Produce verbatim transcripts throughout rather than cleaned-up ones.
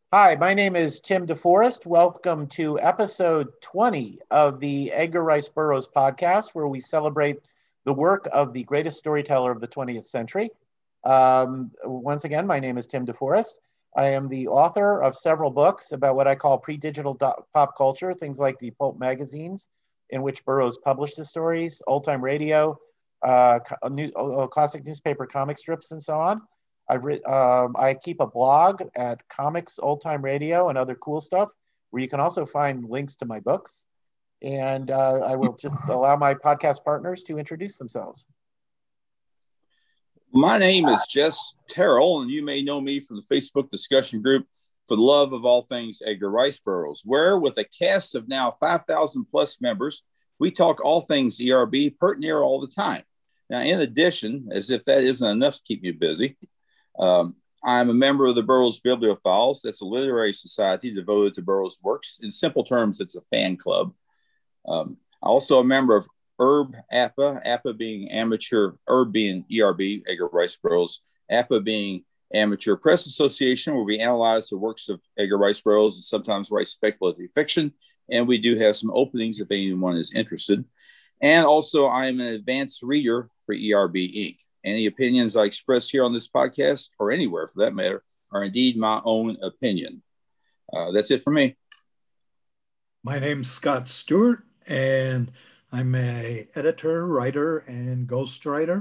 Hi, my name is Tim DeForest. Welcome to episode twenty of the Edgar Rice Burroughs podcast, where we celebrate the work of the greatest storyteller of the twentieth century. Um, once again, my name is Tim DeForest. I am the author of several books about what I call pre-digital do- pop culture, things like the pulp magazines in which Burroughs published his stories, old time radio, uh, co- new, uh, classic newspaper comic strips, and so on. I've writ- um, I keep a blog at Comics Old Time Radio and other cool stuff, where you can also find links to my books. And uh, I will just allow my podcast partners to introduce themselves. My name is Jess Terrell, and you may know me from the Facebook discussion group for the love of all things Edgar Rice Burroughs, where with a cast of now five thousand plus members, we talk all things E R B pert near all the time. Now, in addition, as if that isn't enough to keep you busy, um, I'm a member of the Burroughs Bibliophiles. That's a literary society devoted to Burroughs' works. In simple terms, it's a fan club. Um, also a member of Herb APA, APA being amateur, Herb being E R B, Edgar Rice Burroughs, APA being Amateur Press Association, where we analyze the works of Edgar Rice Burroughs and sometimes write speculative fiction. And we do have some openings if anyone is interested. And also, I am an advanced reader for E R B Incorporated. Any opinions I express here on this podcast, or anywhere for that matter, are indeed my own opinion. Uh, that's it for me. My name's Scott Stewart, and I'm a editor, writer, and ghostwriter.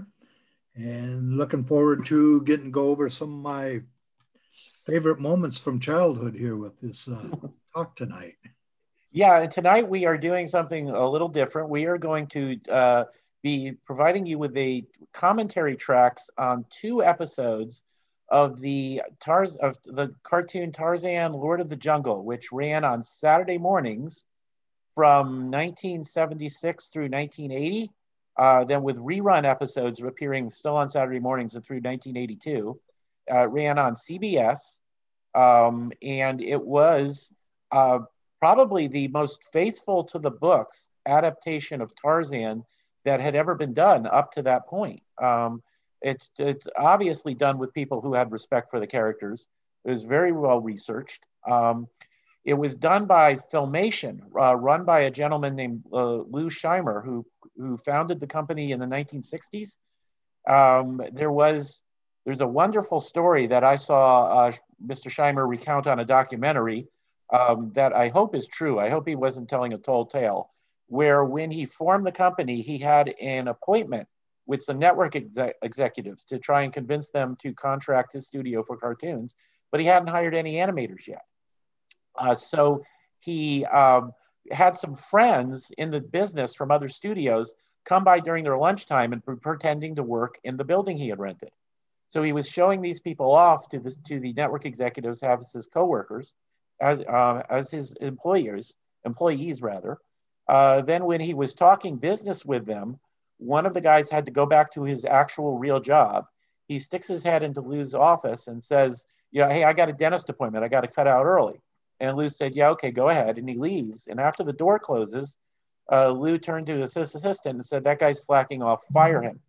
And looking forward to getting to go over some of my favorite moments from childhood here with this uh, talk tonight. Yeah, and tonight we are doing something a little different. We are going to uh, be providing you with a commentary tracks on two episodes of the Tarz of the cartoon Tarzan Lord of the Jungle, which ran on Saturday mornings from nineteen seventy-six through nineteen eighty, uh, then with rerun episodes appearing still on Saturday mornings and through nineteen eighty-two. Uh, ran on C B S, um, and it was uh, probably the most faithful to the books adaptation of Tarzan that had ever been done up to that point. Um, it's, it's obviously done with people who had respect for the characters. It was very well researched. Um, it was done by Filmation, uh, run by a gentleman named uh, Lou Scheimer, who who founded the company in the nineteen sixties. Um, there was there's a wonderful story that I saw uh, mister Scheimer recount on a documentary um, that I hope is true. I hope he wasn't telling a tall tale. Where when he formed the company, he had an appointment with some network exec- executives to try and convince them to contract his studio for cartoons, but he hadn't hired any animators yet. Uh, so he um, had some friends in the business from other studios come by during their lunchtime and pre- pretending to work in the building he had rented. So he was showing these people off to the to the network executives as his coworkers, as uh, as his employers, employees rather. Uh, then when he was talking business with them, one of the guys had to go back to his actual real job. He sticks his head into Lou's office and says, "You know, hey, I got a dentist appointment. I got to cut out early." And Lou said, "Yeah, okay, go ahead." And he leaves. And after the door closes, uh, Lou turned to his assistant and said, "That guy's slacking off. Fire him."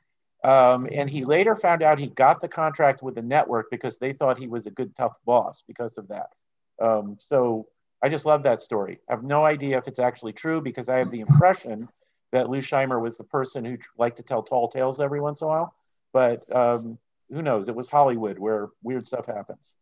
Um, and he later found out he got the contract with the network because they thought he was a good, tough boss because of that. Um, so I just love that story. I have no idea if it's actually true because I have the impression that Lou Scheimer was the person who liked to tell tall tales every once in a while. But um, who knows? It was Hollywood where weird stuff happens.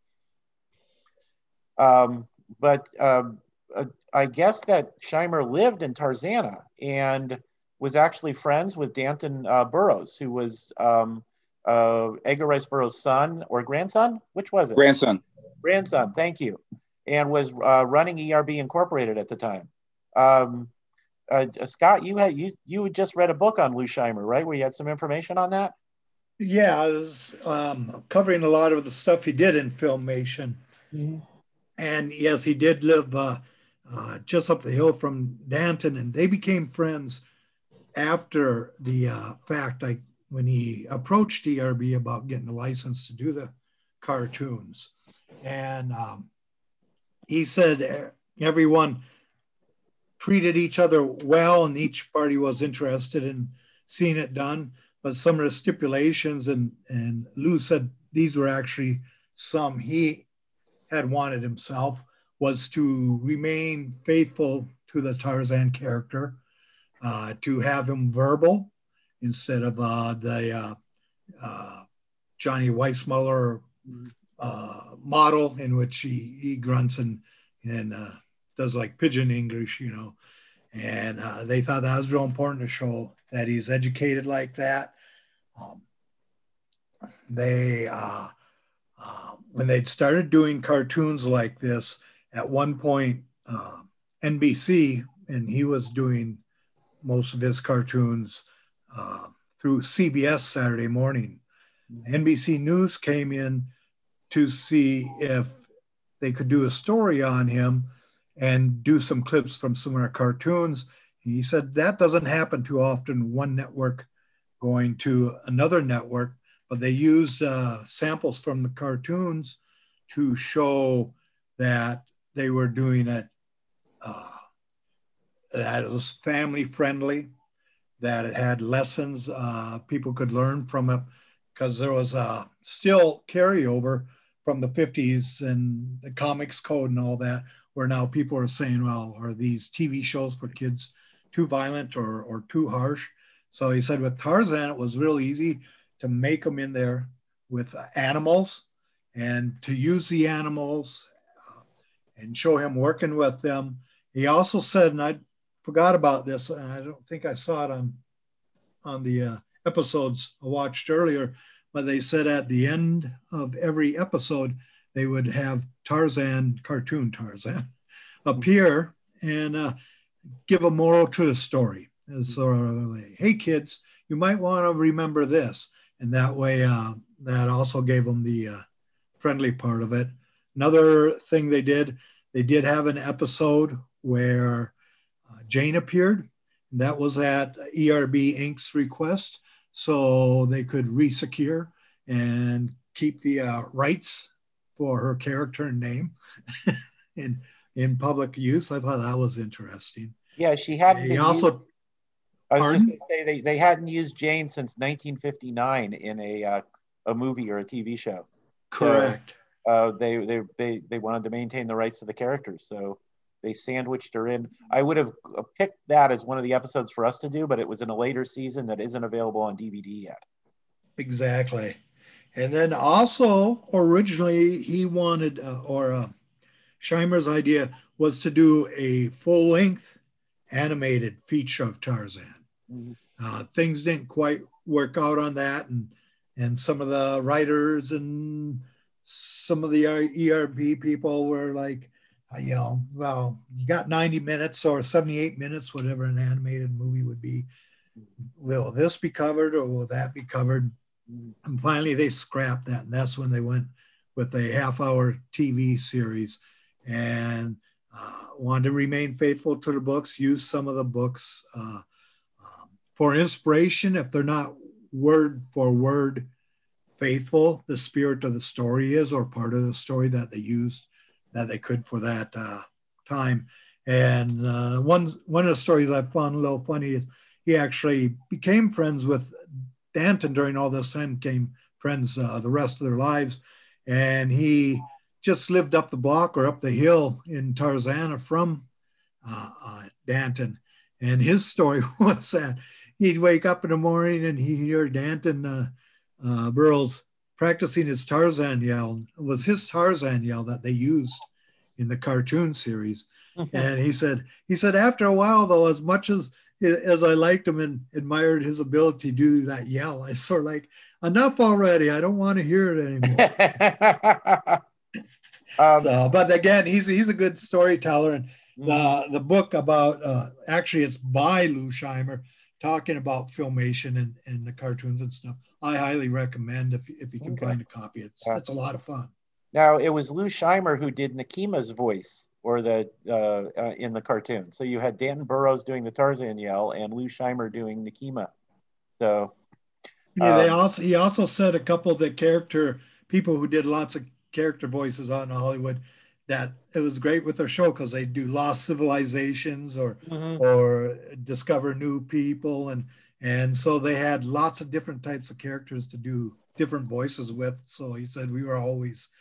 Um, but um, uh, I guess that Scheimer lived in Tarzana and was actually friends with Danton uh, Burroughs, who was um, uh, Edgar Rice Burroughs' son or grandson. Which was it? Grandson. Grandson. Thank you. And was uh, running E R B Incorporated at the time. Um, uh, Scott, you had you you had just read a book on Lou Scheimer, right? Where you had some information on that. Yeah, I was um, covering a lot of the stuff he did in Filmation. Mm-hmm. And yes, he did live uh, uh, just up the hill from Danton, and they became friends after the uh, fact. Like when he approached E R B about getting a license to do the cartoons, and um, he said everyone treated each other well, and each party was interested in seeing it done. But some of the stipulations, and and Lou said these were actually some he had wanted himself was to remain faithful to the Tarzan character, uh, to have him verbal instead of uh, the uh, uh, Johnny Weissmuller uh, model in which he, he grunts and, and uh, does like pigeon English, you know. And uh, they thought that was real important to show that he's educated like that. Um, they, uh, uh, when they'd started doing cartoons like this, at one point, uh, N B C, and he was doing most of his cartoons uh, through C B S Saturday morning. N B C News came in to see if they could do a story on him and do some clips from some of our cartoons. He said that doesn't happen too often, one network going to another network, but they use uh, samples from the cartoons to show that they were doing it, uh, that it was family friendly, that it had lessons uh, people could learn from it, because there was a still carryover from the fifties and the comics code and all that, where now people are saying, well, are these T V shows for kids too violent or, or too harsh? So he said with Tarzan, it was real easy to make them in there with animals and to use the animals uh, and show him working with them. He also said, and I forgot about this, and I don't think I saw it on, on the uh, episodes I watched earlier, but they said at the end of every episode, they would have Tarzan, cartoon Tarzan, appear and uh, give a moral to the story. And sort of like, hey kids, you might want to remember this. And that way, uh, that also gave them the uh, friendly part of it. Another thing they did, they did have an episode where uh, Jane appeared. And that was at E R B Incorporated's request, so they could re-secure and keep the uh, rights for her character and name in in public use. I thought that was interesting. Yeah, she hadn't. He also. Used, I was pardon? just going to say they, they hadn't used Jane since nineteen fifty-nine in a uh, a movie or a T V show. Correct. So, uh, they they they they wanted to maintain the rights to the characters, so they sandwiched her in. I would have picked that as one of the episodes for us to do, but it was in a later season that isn't available on D V D yet. Exactly. And then also originally he wanted, uh, or uh, Scheimer's idea was to do a full-length animated feature of Tarzan. Mm-hmm. Uh, things didn't quite work out on that, and and some of the writers and some of the E R B people were like, you know, well, you got ninety minutes or seventy-eight minutes, whatever an animated movie would be. Will this be covered or will that be covered? And finally they scrapped that. And that's when they went with a half hour T V series and uh, wanted to remain faithful to the books, use some of the books uh, um, for inspiration. If they're not word for word faithful, the spirit of the story is, or part of the story that they used that they could for that uh, time. And uh, one, one of the stories I found a little funny is he actually became friends with Danton during all this time, became friends uh, the rest of their lives. And he just lived up the block or up the hill in Tarzana from uh, uh, Danton. And his story was that he'd wake up in the morning and he'd hear Danton uh, uh, Burroughs practicing his Tarzan yell. It was his Tarzan yell that they used in the cartoon series. And he said, he said, after a while, though, as much as as I liked him and admired his ability to do that yell, I sort of like, enough already. I don't want to hear it anymore. um, so, but again, he's he's a good storyteller. And the, the book about, uh, actually, it's by Lou Scheimer, talking about filmation and, and the cartoons and stuff. I highly recommend if, if you can okay. find a copy. It's, uh, it's a lot of fun. Now, it was Lou Scheimer who did Nakima's voice or the uh, uh, in the cartoon. So you had Danton Burroughs doing the Tarzan yell and Lou Scheimer doing Nakima. So yeah, they um, also he also said a couple of the character people who did lots of character voices on Hollywood that it was great with their show because they do lost civilizations or mm-hmm. or discover new people, and and so they had lots of different types of characters to do different voices with. So he said we were always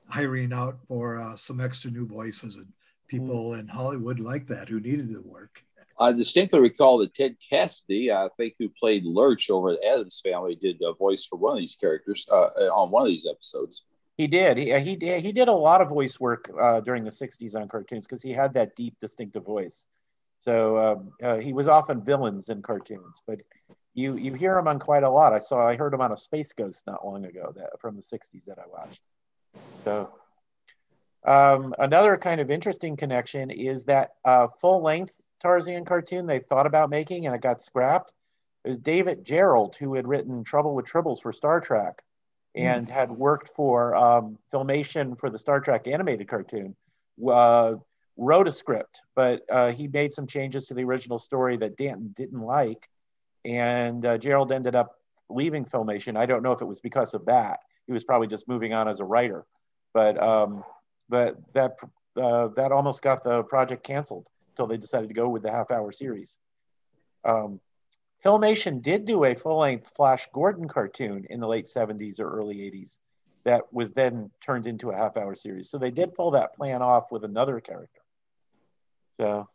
hiring out for uh, some extra new voices, and people mm. in Hollywood like that who needed the work. I distinctly recall that Ted Cassidy, I think, who played Lurch over at Addams Family, did a voice for one of these characters uh, on one of these episodes. He did. He he did. He did a lot of voice work uh, during the sixties on cartoons because he had that deep, distinctive voice. So um, uh, he was often villains in cartoons, but you you hear him on quite a lot. I saw I heard him on a Space Ghost not long ago that from the sixties that I watched. So um, another kind of interesting connection is that uh, full length Tarzan cartoon they thought about making and it got scrapped. It was David Gerrold who had written Trouble with Tribbles for Star Trek and mm. had worked for um, Filmation for the Star Trek animated cartoon. Uh, wrote a script, but uh, he made some changes to the original story that Danton didn't like. And uh, Gerrold ended up leaving Filmation. I don't know if it was because of that. He was probably just moving on as a writer. But um, but that uh, that almost got the project canceled until they decided to go with the half-hour series. Um, Filmation did do a full-length Flash Gordon cartoon in the late seventies or early eighties that was then turned into a half-hour series. So they did pull that plan off with another character. So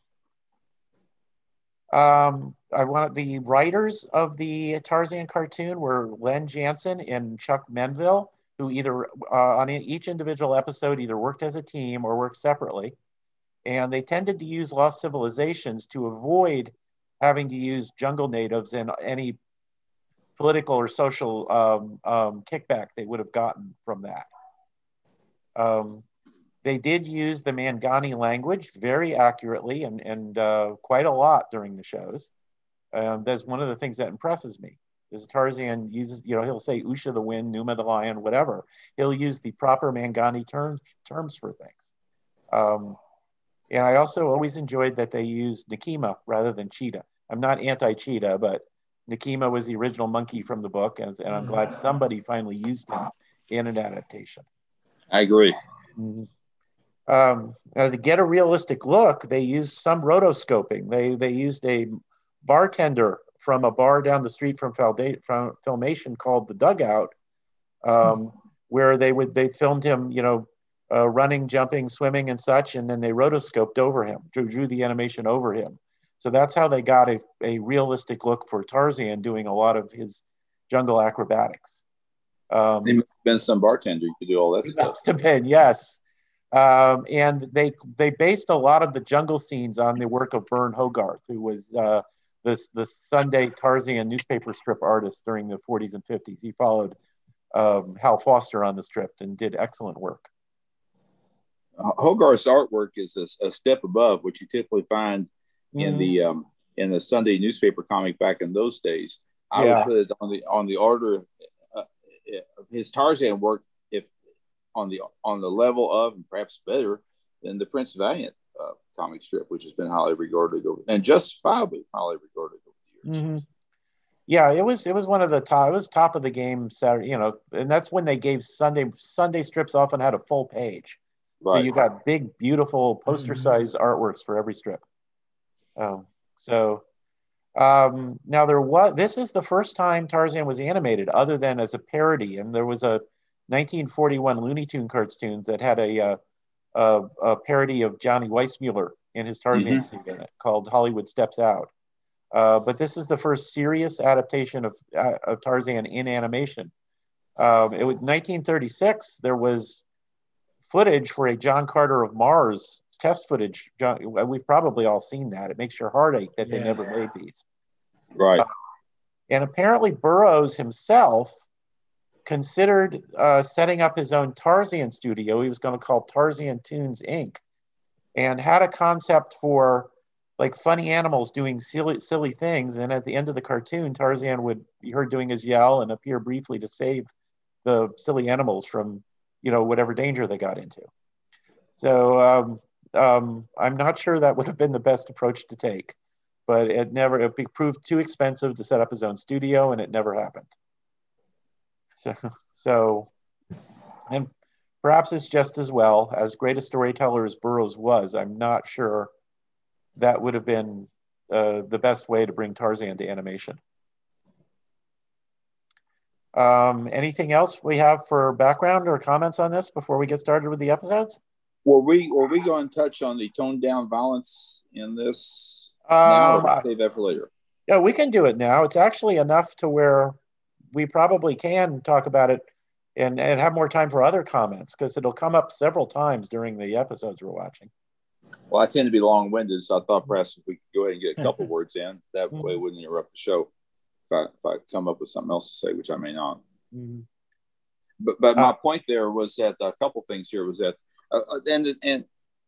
um, I wanted the writers of the Tarzan cartoon were Len Jansen and Chuck Menville, who either uh, on each individual episode either worked as a team or worked separately. And they tended to use Lost Civilizations to avoid having to use jungle natives and any political or social um, um, kickback they would have gotten from that. Um, they did use the Mangani language very accurately and, and uh, quite a lot during the shows. Um, that's one of the things that impresses me. Is Tarzan uses, you know, he'll say Usha the wind, Numa the lion, whatever. He'll use the proper Mangani terms terms for things. Um, and I also always enjoyed that they used Nekima rather than Cheetah. I'm not anti-Cheetah, but Nekima was the original monkey from the book, and, and I'm glad somebody finally used him in an adaptation. I agree. Mm-hmm. Um, uh, to get a realistic look, they used some rotoscoping. They they used a bartender from a bar down the street from, from Filmation called The Dugout, um, where they would they filmed him, you know, uh, running, jumping, swimming, and such, and then they rotoscoped over him, drew, drew the animation over him. So that's how they got a, a realistic look for Tarzan doing a lot of his jungle acrobatics. Um, he must have been some bartender who could do all that he stuff. Must have been, yes. Um, and they they based a lot of the jungle scenes on the work of Vern Hogarth, who was uh, this the Sunday Tarzan newspaper strip artist during the forties and fifties. He followed um, Hal Foster on the strip and did excellent work. Hogarth's artwork is a, a step above what you typically find in mm. the um, in the Sunday newspaper comic back in those days. I yeah. would put it on the on the order uh, of his Tarzan work, if on the on the level of, and perhaps better than the Prince Valiant uh, comic strip, which has been highly regarded over, and justifiably highly regarded over the years. Mm-hmm. Yeah, it was it was one of the top. It was top of the game Saturday, you know, and that's when they gave Sunday Sunday strips often had a full page. Right. So you got big, beautiful poster-sized artworks for every strip. Um, so um, now there was. This is the first time Tarzan was animated, other than as a parody. And there was a nineteen forty-one Looney Tune cartoons that had a uh, a, a parody of Johnny Weissmuller in his Tarzan mm-hmm. suit in it, called Hollywood Steps Out. Uh, but this is the first serious adaptation of uh, of Tarzan in animation. Um, it was nineteen thirty-six. There was footage for a John Carter of Mars test footage. John, we've probably all seen that. It makes your heart ache that yeah. they never made these. Right. Uh, and apparently Burroughs himself considered uh, setting up his own Tarzan studio. He was going to call Tarzan Tunes Incorporated, and had a concept for like funny animals doing silly, silly things. And at the end of the cartoon, Tarzan would be heard doing his yell and appear briefly to save the silly animals from, you know, whatever danger they got into. So um, um, I'm not sure that would have been the best approach to take, but it never, it proved too expensive to set up his own studio, and it never happened. So, so and perhaps it's just as well. As great a storyteller as Burroughs was, I'm not sure that would have been uh, the best way to bring Tarzan to animation. Um, anything else we have for background or comments on this before we get started with the episodes? Were we were we going to touch on the toned down violence in this now, Um, or I- save that for later? yeah, we can do it now. It's actually enough to where we probably can talk about it and, and have more time for other comments because it'll come up several times during the episodes we're watching. Well, I tend to be long-winded, so I thought perhaps if we could go ahead and get a couple words in, that way it wouldn't interrupt the show if I, if I come up with something else to say, which I may not. Mm-hmm. But but my Uh, point there was that a couple things here was that uh, and and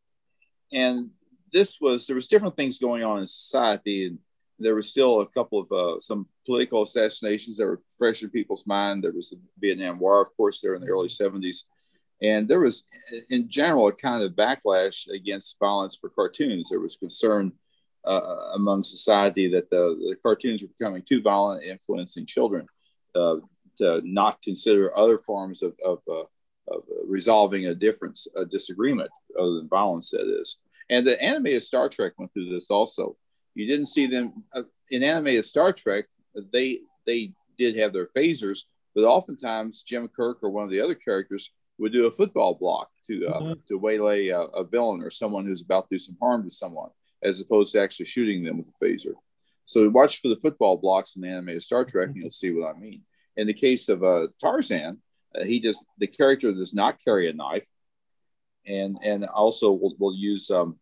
and this was there was different things going on in society, and there was still a couple of uh, some political assassinations that were fresh in people's mind. There was the Vietnam War, of course, there in the early seventies. And there was, in general, a kind of backlash against violence for cartoons. There was concern uh, among society that the, the cartoons were becoming too violent, influencing children, uh, to not consider other forms of, of, uh, of resolving a difference, a disagreement, other than violence, that is. And the animated Star Trek went through this also. You didn't see them uh, in animated Star Trek. They they did have their phasers, but oftentimes Jim Kirk or one of the other characters would do a football block to uh, mm-hmm. to waylay a, a villain or someone who's about to do some harm to someone, as opposed to actually shooting them with a phaser. So watch for the football blocks in the animated Star Trek, and you'll see what I mean. In the case of uh, Tarzan, uh, he just the character does not carry a knife, and and also will will use um,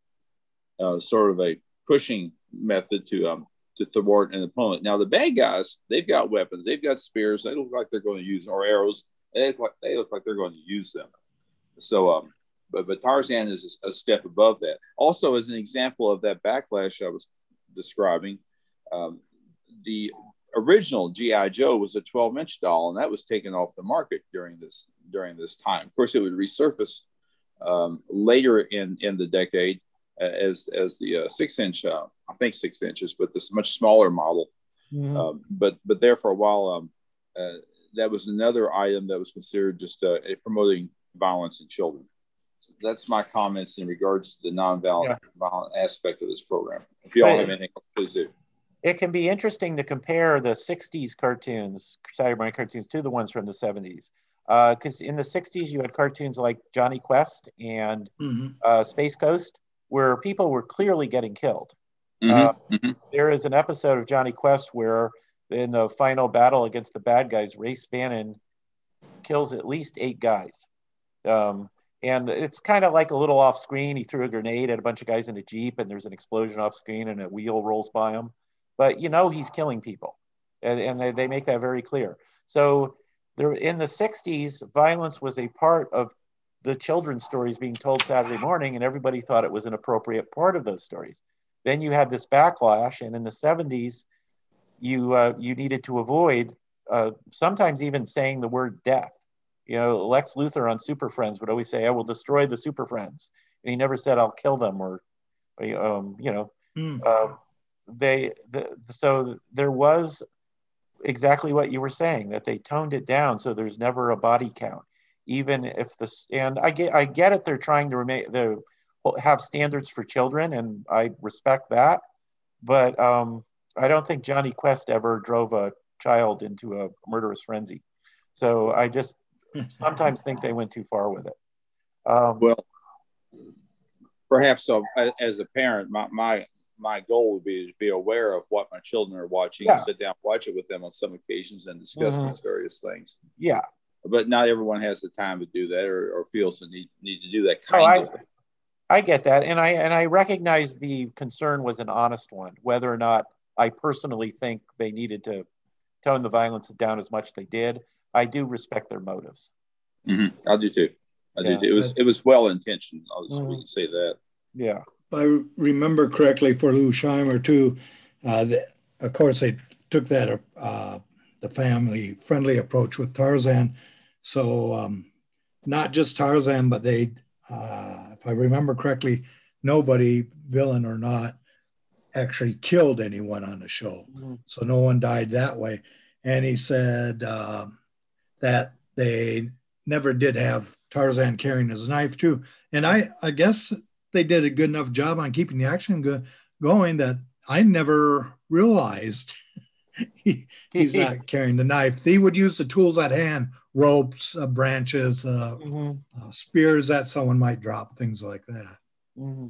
uh, sort of a pushing method to um to thwart an opponent. Now the bad guys, they've got weapons, they've got spears, they look like they're going to use or arrows. They look like, they look like they're going to use them. So, um, but, but Tarzan is a, a step above that. Also, as an example of that backlash I was describing, um, the original G I. Joe was a twelve inch doll, and that was taken off the market during this during this time. Of course, it would resurface um, later in, in the decade uh, as as the uh, six inch, uh, I think six inches, but this much smaller model. Mm-hmm. Um, but but there for a while, um, uh, that was another item that was considered just uh, promoting violence in children. So that's my comments in regards to the non-violent yeah. violent aspect of this program. If y'all have anything else, please do. It can be interesting to compare the sixties cartoons, Saturday morning cartoons, to the ones from the seventies. Because uh, in the sixties, you had cartoons like Johnny Quest and mm-hmm. uh, Space Ghost, where people were clearly getting killed. Mm-hmm. Uh, mm-hmm. There is an episode of Johnny Quest where in the final battle against the bad guys, Ray Spannon kills at least eight guys. Um, and it's kind of like a little off screen. He threw a grenade at a bunch of guys in a Jeep and there's an explosion off screen and a wheel rolls by him. But you know he's killing people. And, and they, they make that very clear. So there, in the sixties, violence was a part of the children's stories being told Saturday morning, and everybody thought it was an appropriate part of those stories. Then you had this backlash, and in the seventies, you uh, you needed to avoid uh, sometimes even saying the word death. You know, Lex Luthor on Super Friends would always say, "I will destroy the Super Friends," and he never said, "I'll kill them," or, um, you know, mm. uh, they. The, so there was exactly what you were saying, that they toned it down, so there's never a body count, even if the and I get I get it. They're trying to remain they have standards for children, and I respect that, but. Um, I don't think Johnny Quest ever drove a child into a murderous frenzy. So I just sometimes think they went too far with it. Um, well, perhaps so. As a parent, my, my my goal would be to be aware of what my children are watching yeah. and sit down and watch it with them on some occasions and discuss mm-hmm. these various things. Yeah. But not everyone has the time to do that or, or feels the need, need to do that kind oh, of I, thing. I get that. And I, and I recognize the concern was an honest one, whether or not I personally think they needed to tone the violence down as much as they did. I do respect their motives. Mm-hmm. I do too. I yeah. do too. It was it was well intentioned. I'll just mm-hmm. say that. Yeah. If I remember correctly, for Lou Scheimer too, uh, the, of course they took that uh, the family friendly approach with Tarzan. So um, not just Tarzan, but they, uh, if I remember correctly, nobody, villain or not, actually killed anyone on the show. Mm-hmm. So no one died that way. And he said uh, that they never did have Tarzan carrying his knife too. And I, I guess they did a good enough job on keeping the action go, going that I never realized he, he's not carrying the knife. He would use the tools at hand, ropes, uh, branches, uh, mm-hmm. uh, spears that someone might drop, things like that. Mm-hmm.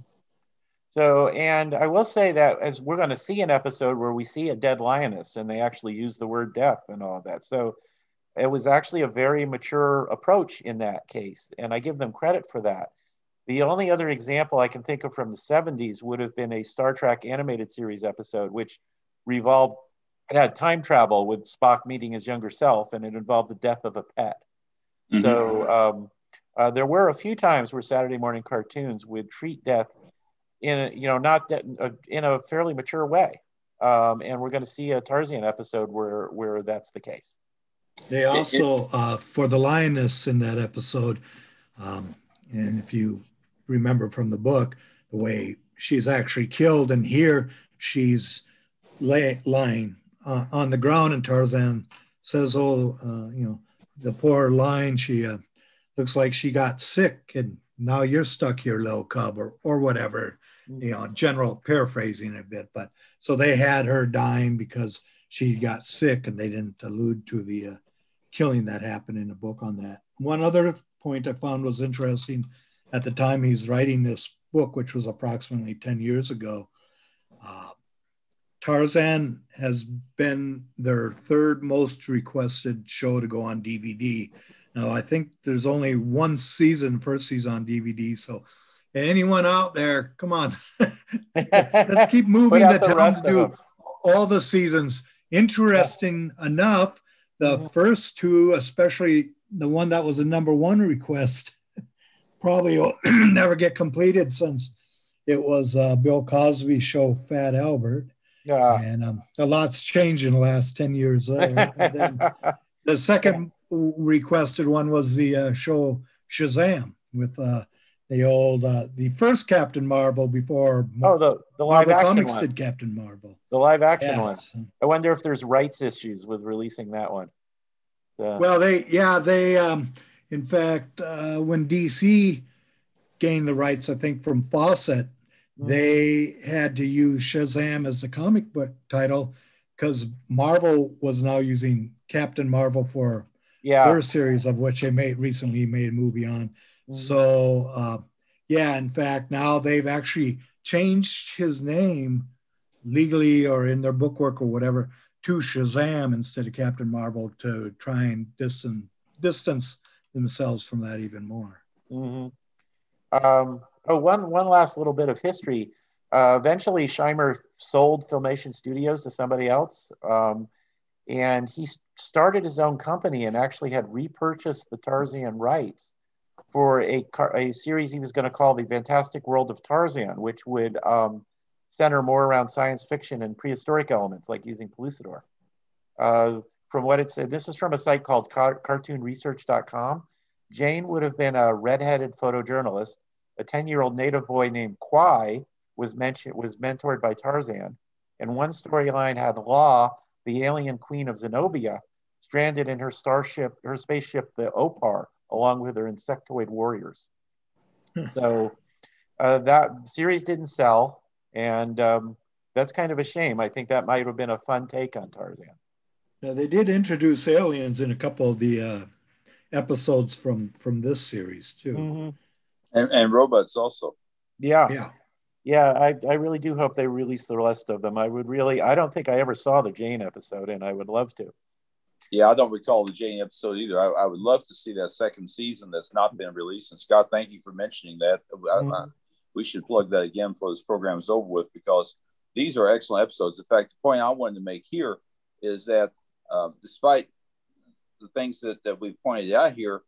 So, and I will say that as we're going to see an episode where we see a dead lioness and they actually use the word death and all of that. So it was actually a very mature approach in that case. And I give them credit for that. The only other example I can think of from the seventies would have been a Star Trek animated series episode, which revolved, it had time travel with Spock meeting his younger self, and it involved the death of a pet. Mm-hmm. So um, uh, there were a few times where Saturday morning cartoons would treat death in a, you know, not de- in a fairly mature way. Um, and we're going to see a Tarzan episode where, where that's the case. They also, uh, for the lioness in that episode, um, and if you remember from the book, the way she's actually killed, and here she's lay, lying uh, on the ground, and Tarzan says, oh, uh, you know, the poor lion, she uh, looks like she got sick, and now you're stuck here, little cub, or, or whatever, you know, general paraphrasing a bit. But so they had her dying because she got sick, and they didn't allude to the uh, killing that happened in the book on that. One other point I found was interesting. At the time he's writing this book, which was approximately ten years ago, uh, Tarzan has been their third most requested show to go on D V D. Now, I think there's only one season, first season on D V D. So anyone out there, come on, let's keep moving the town to do all the seasons. Interesting yeah. enough, the mm-hmm. first two, especially the one that was a number one request, probably will never get completed since it was uh, Bill Cosby's show, Fat Albert. Yeah. And um, a lot's changed in the last ten years. Uh, and then the second requested one was the uh, show Shazam with uh, the old, uh, the first Captain Marvel before oh, the, the live Marvel action Comics one. did Captain Marvel. The live action yeah. one. I wonder if there's rights issues with releasing that one. Yeah. Well, they, yeah, they, um, in fact, uh, when D C gained the rights, I think, from Fawcett, mm-hmm. they had to use Shazam as the comic book title because Marvel was now using Captain Marvel for yeah. their series, of which they made recently made a movie on. Mm-hmm. So, uh, yeah, in fact, now they've actually changed his name legally or in their bookwork or whatever to Shazam instead of Captain Marvel to try and distance distance themselves from that even more. Mm-hmm. Um, oh, one one last little bit of history. Uh, eventually, Scheimer sold Filmation Studios to somebody else, um, and he started his own company and actually had repurchased the Tarzan rights for a a series he was going to call The Fantastic World of Tarzan, which would um, center more around science fiction and prehistoric elements, like using Pellucidor. Uh, from what it said, this is from a site called car- cartoon research dot com. Jane would have been a redheaded photojournalist. A ten-year-old native boy named Kwai was mentioned was mentored by Tarzan. And one storyline had Law, the alien queen of Zenobia, stranded in her starship, her spaceship, the Opar, along with her insectoid warriors. So uh, that series didn't sell, and um, that's kind of a shame. I think that might have been a fun take on Tarzan. Yeah, they did introduce aliens in a couple of the uh, episodes from from this series too, mm-hmm. and, and robots also. Yeah, yeah, yeah. I, I really do hope they release the rest of them. I would really. I don't think I ever saw the Jane episode, and I would love to. Yeah, I don't recall the Jane episode either. I, I would love to see that second season that's not been released. And Scott, thank you for mentioning that. Mm-hmm. I, I, we should plug that again before this program is over with, because these are excellent episodes. In fact, the point I wanted to make here is that um, despite the things that, that we've pointed out here,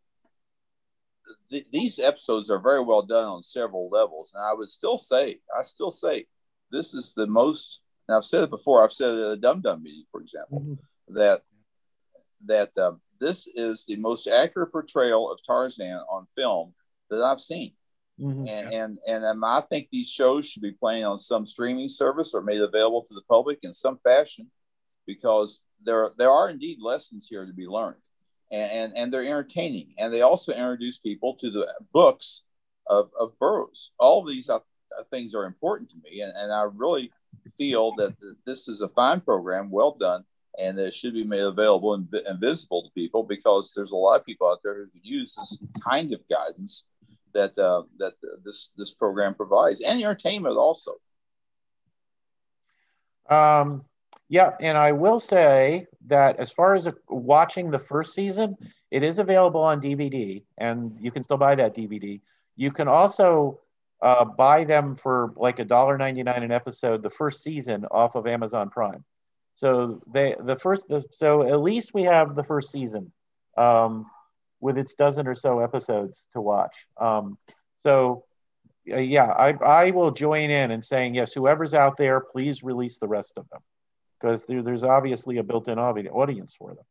th- these episodes are very well done on several levels. And I would still say, I still say this is the most, and I've said it before, I've said it at a Dum Dum meeting, for example, mm-hmm. that that um, this is the most accurate portrayal of Tarzan on film that I've seen. Mm-hmm. And, and, and um, I think these shows should be playing on some streaming service or made available to the public in some fashion, because there, there are indeed lessons here to be learned, and, and, and they're entertaining. And they also introduce people to the books of, of Burroughs. All of these uh, things are important to me. And, and I really feel that this is a fine program, well done. and it should be made available and, and visible to people, because there's a lot of people out there who could use this kind of guidance that uh, that this this program provides, and entertainment also. Um, yeah, and I will say that as far as uh, watching the first season, it is available on D V D, and you can still buy that D V D. You can also uh, buy them for like a dollar ninety-nine an episode, the first season, off of Amazon Prime. So they the first so at least we have the first season um, with its dozen or so episodes to watch. Um, so uh, yeah, I I will join in and saying yes, whoever's out there, please release the rest of them, because there, there's obviously a built-in audience for them.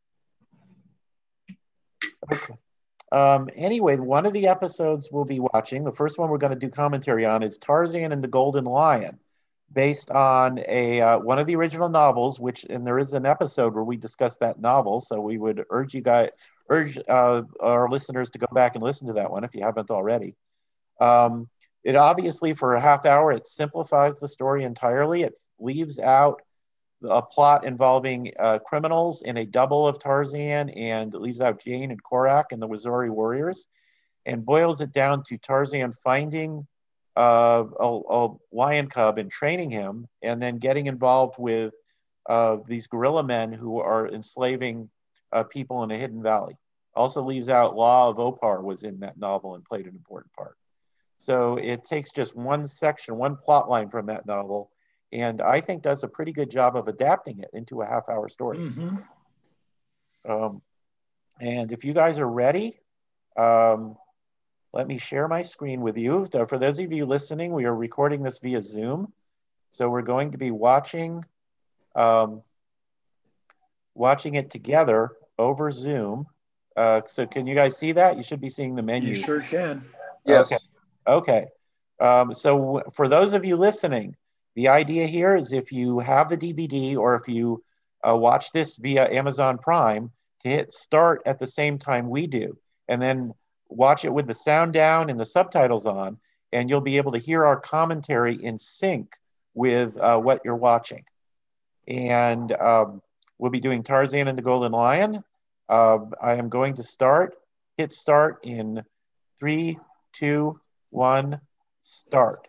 Okay. Um, anyway, one of the episodes we'll be watching, the first one we're going to do commentary on, is Tarzan and the Golden Lion, based on a uh, one of the original novels, which, and there is an episode where we discuss that novel, so we would urge you guys, urge uh, our listeners to go back and listen to that one if you haven't already. Um, it obviously, for a half hour, it simplifies the story entirely. It leaves out a plot involving uh, criminals in a double of Tarzan, and leaves out Jane and Korak and the Wazori warriors, and boils it down to Tarzan finding uh, a, a lion cub and training him, and then getting involved with uh, these guerrilla men who are enslaving uh, people in a hidden valley. Also leaves out Law of Opar was in that novel and played an important part. So it takes just one section, one plot line from that novel, and I think does a pretty good job of adapting it into a half-hour story. Mm-hmm. Um, and if you guys are ready, um, let me share my screen with you. So for those of you listening, we are recording this via Zoom. So we're going to be watching, um, watching it together over Zoom. Uh, so can you guys see that? You should be seeing the menu. You sure can. Yes. Okay. Okay. Um, so for those of you listening, the idea here is if you have the D V D, or if you uh, watch this via Amazon Prime, to hit start at the same time we do, and then watch it with the sound down and the subtitles on, and you'll be able to hear our commentary in sync with uh, what you're watching. And um, we'll be doing Tarzan and the Golden Lion. Uh, I am going to start, hit start in three, two, one, start.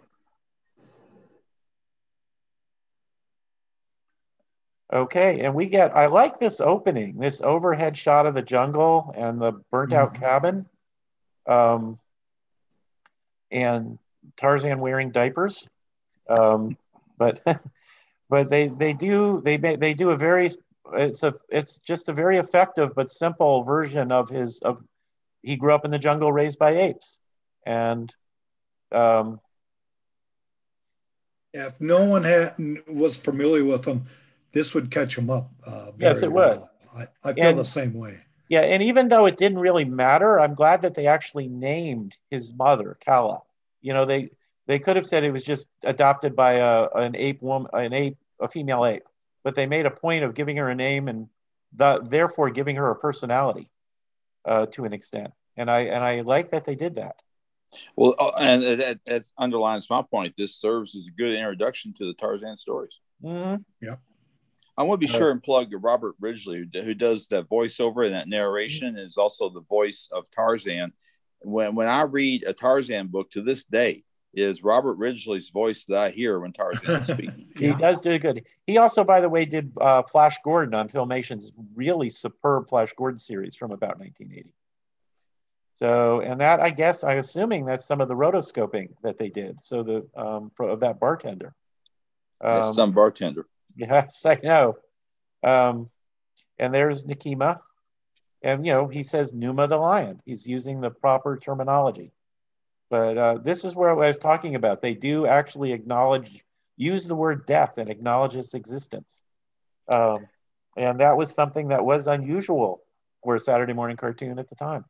Okay, and we get, I like this opening, this overhead shot of the jungle and the burnt out mm-hmm. cabin. Um, and Tarzan wearing diapers. Um, but but they they do they they do a very it's a it's just a very effective but simple version of his of he grew up in the jungle raised by apes. And um, yeah, if no one had was familiar with him, this would catch him up uh, very yes, it well. would. I, I feel and, the same way. Yeah, and even though it didn't really matter, I'm glad that they actually named his mother Kala. You know, they they could have said it was just adopted by a an ape woman, an ape, a female ape, but they made a point of giving her a name and the, therefore giving her a personality uh, to an extent. And I and I like that they did that. Well, and that, that underlines my point. This serves as a good introduction to the Tarzan stories. Mm-hmm. Yeah. I want to be sure and plug Robert Ridgely, who, who does that voiceover and that narration, mm-hmm. is also the voice of Tarzan. When when I read a Tarzan book to this day, is Robert Ridgely's voice that I hear when Tarzan is speaking. Yeah. He does do good. He also, by the way, did uh, Flash Gordon on Filmation's really superb Flash Gordon series from about nineteen eighty. So, and that, I guess, I'm assuming that's some of the rotoscoping that they did. So the um, for, of that bartender. Um, that's some bartender. Yes, I know. Um, and there's Nekima. And, you know, he says Numa the lion. He's using the proper terminology. But uh, this is where I was talking about. They do actually acknowledge, use the word death and acknowledge its existence. Um, and that was something that was unusual for a Saturday morning cartoon at the time.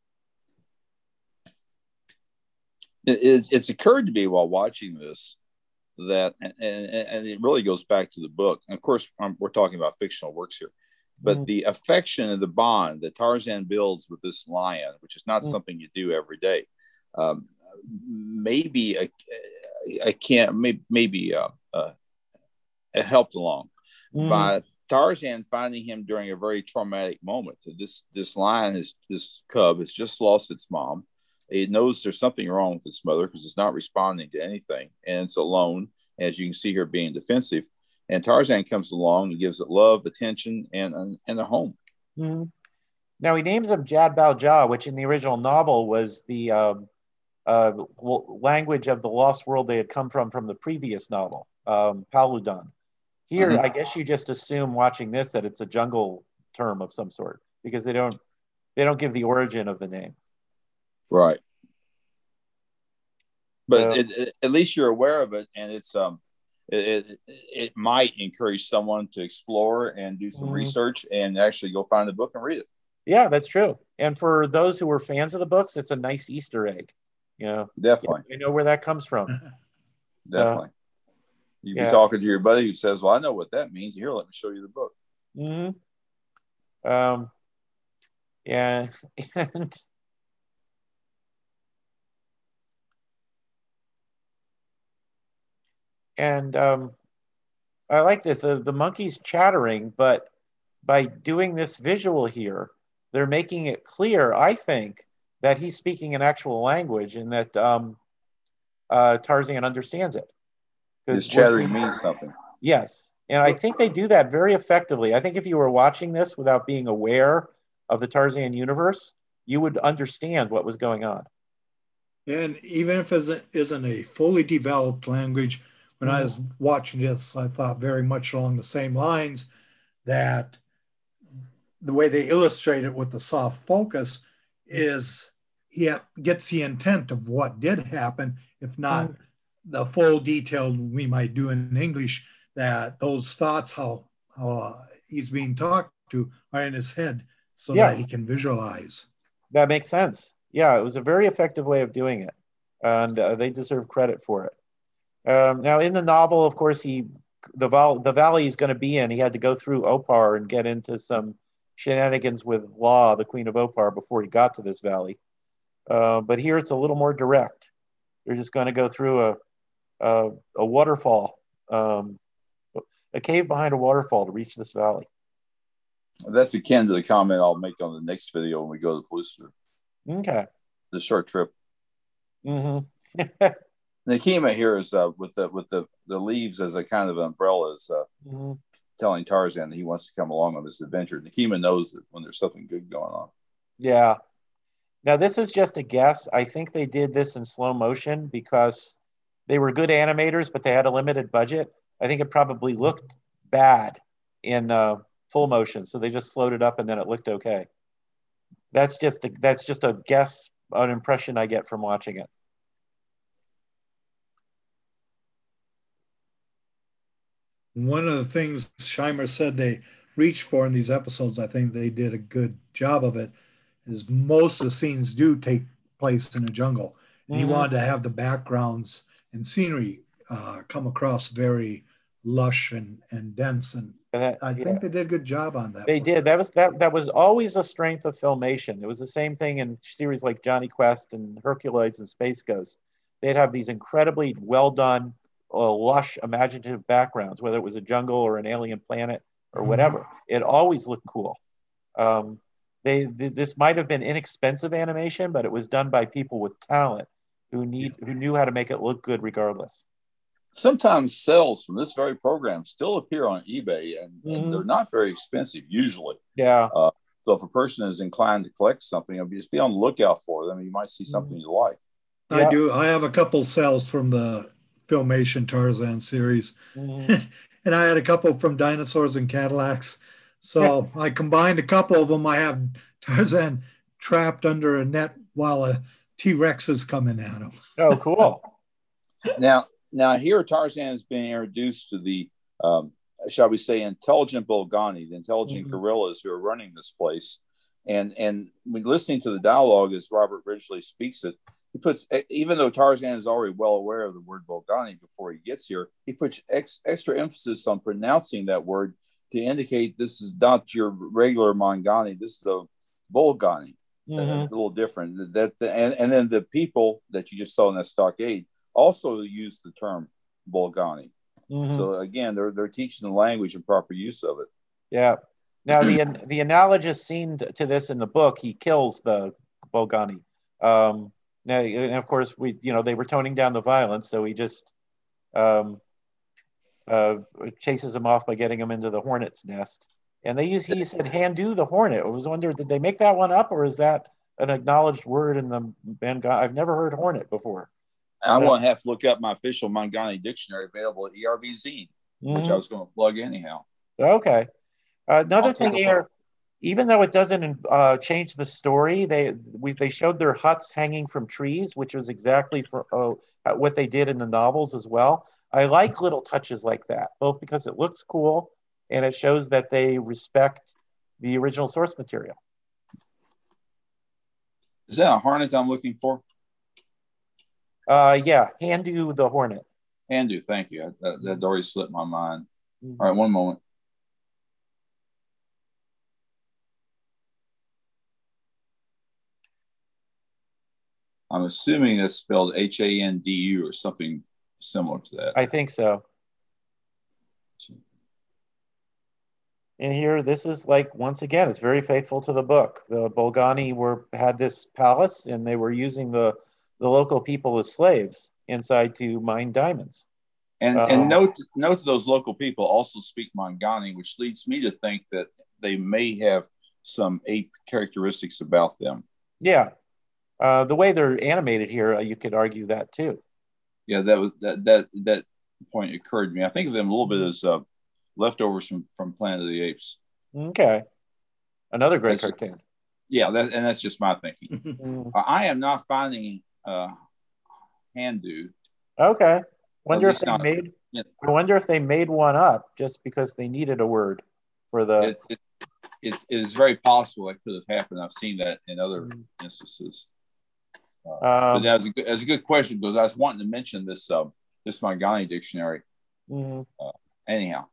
It, it, it's occurred to me while watching this that, and, and, and it really goes back to the book. And of course, um, we're talking about fictional works here, but mm. the affection and the bond that Tarzan builds with this lion, which is not mm. something you do every day, um, maybe a, I can't maybe maybe uh, uh, helped along mm. by Tarzan finding him during a very traumatic moment. This this lion is this cub has just lost its mom. It knows there's something wrong with its mother because it's not responding to anything, and it's alone. As you can see her being defensive, and Tarzan comes along and gives it love, attention, and and a home. Mm-hmm. Now he names him Jad Baljah, which in the original novel was the um, uh, language of the lost world they had come from from the previous novel, um, Paludan. Here, mm-hmm. I guess you just assume watching this that it's a jungle term of some sort because they don't they don't give the origin of the name. Right. But uh, it, it, at least you're aware of it, and it's um, it, it it might encourage someone to explore and do some mm-hmm. research and actually go find the book and read it. Yeah, that's true. And for those who were fans of the books, it's a nice Easter egg. You know, definitely. You know where that comes from. Definitely. Uh, You'd yeah. be talking to your buddy who says, "Well, I know what that means. Here, let me show you the book." Mm-hmm. Um. Yeah. And. And um, I like this. The, the monkey's chattering, but by doing this visual here, they're making it clear, I think, that he's speaking an actual language and that um, uh, Tarzan understands it. His chattering seeing, means something. Yes. And I think they do that very effectively. I think if you were watching this without being aware of the Tarzan universe, you would understand what was going on. And even if it isn't a fully developed language, when I was watching this, I thought very much along the same lines that the way they illustrate it with the soft focus is he gets the intent of what did happen, if not mm. the full detail we might do in English, that those thoughts, how, how uh, he's being talked to, are in his head so yeah. that he can visualize. That makes sense. Yeah, it was a very effective way of doing it, and uh, they deserve credit for it. Um, now, in the novel, of course, he the, val- the valley he's going to be in, he had to go through Opar and get into some shenanigans with Law, the Queen of Opar, before he got to this valley. Uh, but here it's a little more direct. They're just going to go through a a, a waterfall, um, a cave behind a waterfall to reach this valley. That's akin to the comment I'll make on the next video when we go to Polluster. Okay. The short trip. Mm-hmm. Nekima here is uh, with the with the, the leaves as a kind of umbrellas, uh, mm-hmm. telling Tarzan that he wants to come along on this adventure. Nekima knows that when there's something good going on. Yeah. Now this is just a guess. I think they did this in slow motion because they were good animators, but they had a limited budget. I think it probably looked bad in uh, full motion, so they just slowed it up and then it looked okay. That's just a, that's just a guess, an impression I get from watching it. One of the things Scheimer said they reached for in these episodes, I think they did a good job of it, is most of the scenes do take place in a jungle. And mm-hmm. he wanted to have the backgrounds and scenery uh, come across very lush and, and dense. And, and that, I think yeah. they did a good job on that. They part. did. That was that that was always a strength of Filmation. It was the same thing in series like Johnny Quest and Herculoids and Space Ghost. They'd have these incredibly well done, Uh, lush, imaginative backgrounds, whether it was a jungle or an alien planet or whatever. Mm-hmm. It always looked cool. Um, they th- this might have been inexpensive animation, but it was done by people with talent who need who knew how to make it look good regardless. Sometimes sales from this very program still appear on eBay, and, mm-hmm. and they're not very expensive usually. Yeah. Uh, so if a person is inclined to collect something, just be on the lookout for them. You might see something mm-hmm. you like. I yeah. do. I have a couple sales from the Filmation Tarzan series. Mm-hmm. And I had a couple from Dinosaurs and Cadillacs. So yeah. I combined a couple of them. I have Tarzan trapped under a net while a T-Rex is coming at him. Oh, cool. now, now here Tarzan is being introduced to the, um, shall we say, intelligent Bolgani, the intelligent mm-hmm. gorillas who are running this place. And, and when listening to the dialogue as Robert Ridgely speaks it, he puts, even though Tarzan is already well aware of the word Bolgani before he gets here, he puts ex, extra emphasis on pronouncing that word to indicate this is not your regular Mangani, this is a Bolgani, mm-hmm. uh, a little different. That the, and, and then the people that you just saw in that stockade also use the term Bolgani. Mm-hmm. So again, they're they're teaching the language and proper use of it. Yeah. Now the the analogous scene to this in the book, he kills the Bolgani. Um, now, and of course, we you know they were toning down the violence, so he just um, uh, chases him off by getting him into the hornet's nest. And they use he said Handu the hornet. I was wondering, did they make that one up, or is that an acknowledged word in the Mangani? I've never heard hornet before. I want to have to look up my official Mangani dictionary available at E R B Zine, mm-hmm. which I was going to plug anyhow. Okay. Uh, another I'll thing here, even though it doesn't uh, change the story, they we, they showed their huts hanging from trees, which was exactly for uh, what they did in the novels as well. I like little touches like that, both because it looks cool and it shows that they respect the original source material. Is that a hornet I'm looking for? Uh, yeah, Handu the hornet. Handu, thank you. That, that already slipped my mind. Mm-hmm. All right, one moment. I'm assuming that's spelled H A N D U or something similar to that. I think so. And here, this is like, once again, it's very faithful to the book. The Bolgani were had this palace, and they were using the, the local people as slaves inside to mine diamonds. And um, and note note those local people also speak Mangani, which leads me to think that they may have some ape characteristics about them. Yeah. Uh, the way they're animated here, uh, you could argue that too. Yeah, that was that that that point occurred to me. I think of them a little bit as uh, leftovers from, from Planet of the Apes. Okay, another great that's cartoon. Just, yeah, that, and that's just my thinking. uh, I am not finding uh, Handu. Okay, wonder if they not, made. You know, I wonder if they made one up just because they needed a word for the. It, it, it's, it is very possible that could have happened. I've seen that in other mm-hmm. instances. Uh, um, but that was a good, that's a good question because I was wanting to mention this uh, this Mangani dictionary. Mm-hmm. Uh, anyhow,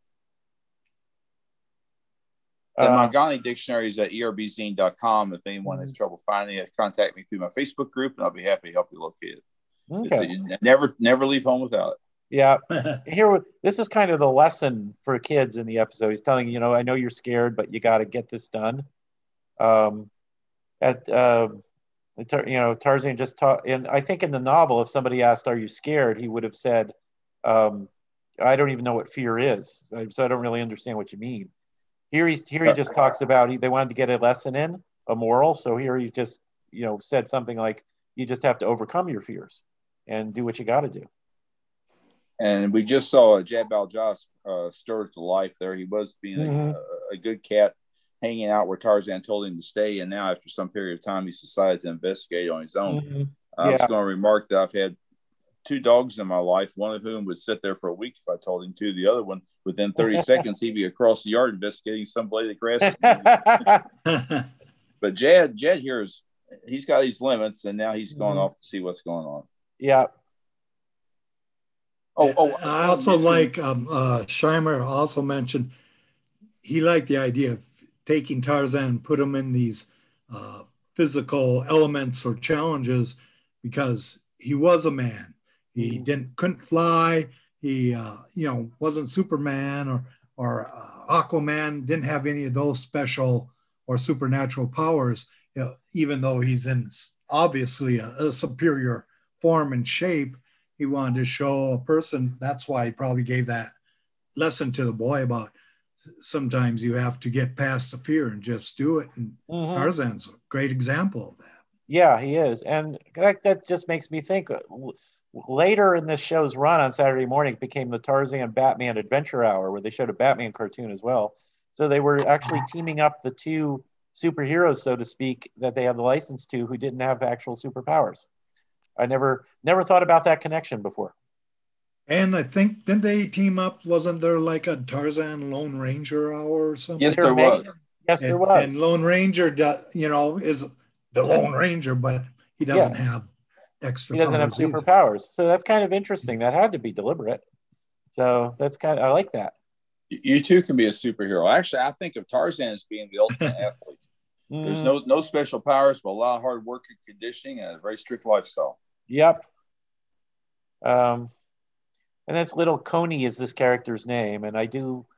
the uh, Mangani dictionary is at E R B zine dot com. If anyone mm-hmm. has trouble finding it, contact me through my Facebook group, and I'll be happy to help you locate it. Okay. A, never never leave home without it. Yeah. Here, this is kind of the lesson for kids in the episode. He's telling you, you know, I know you're scared, but you got to get this done. Um, at uh, you know, Tarzan just taught, and I think in the novel, if somebody asked, "Are you scared?" he would have said, um, "I don't even know what fear is, so I don't really understand what you mean." Here he's here he just talks about he, they wanted to get a lesson in, a moral. So here he just you know said something like, "You just have to overcome your fears and do what you got to do." And we just saw Jad Baljas uh, stirred to life there. He was being mm-hmm. a, a good cat, hanging out where Tarzan told him to stay. And now, after some period of time, he's decided to investigate on his own. Mm-hmm. I yeah. was going to remark that I've had two dogs in my life, one of whom would sit there for a week if I told him to. The other one, within thirty seconds, he'd be across the yard investigating some blade of grass. But Jad, Jad here is, he's got these limits, and now he's going mm-hmm. off to see what's going on. Yeah. Oh, oh, I also like um, uh, Scheimer also mentioned he liked the idea of taking Tarzan and put him in these uh, physical elements or challenges because he was a man. He mm-hmm. didn't couldn't fly. He uh, you know wasn't Superman or or uh, Aquaman. Didn't have any of those special or supernatural powers. You know, even though he's in obviously a, a superior form and shape. He wanted to show a person. That's why he probably gave that lesson to the boy about sometimes you have to get past the fear and just do it. And mm-hmm. Tarzan's a great example of that. Yeah, he is. And that, that just makes me think uh, later in this show's run on Saturday morning, it became the Tarzan Batman Adventure Hour, where they showed a Batman cartoon as well. So they were actually teaming up the two superheroes, so to speak, that they have the license to who didn't have actual superpowers. I never never thought about that connection before. And I think, didn't they team up? Wasn't there like a Tarzan Lone Ranger hour or something? Yes, there was. Yes, and, there was. And Lone Ranger, you know, is the Lone Ranger, but he doesn't yeah. have extra He doesn't powers have superpowers. Either. So that's kind of interesting. That had to be deliberate. So that's kind of, I like that. You too can be a superhero. Actually, I think of Tarzan as being the ultimate athlete. Mm. There's no no special powers, but a lot of hard work and conditioning and a very strict lifestyle. Yep. Um, and that's Little Coney is this character's name, and I do,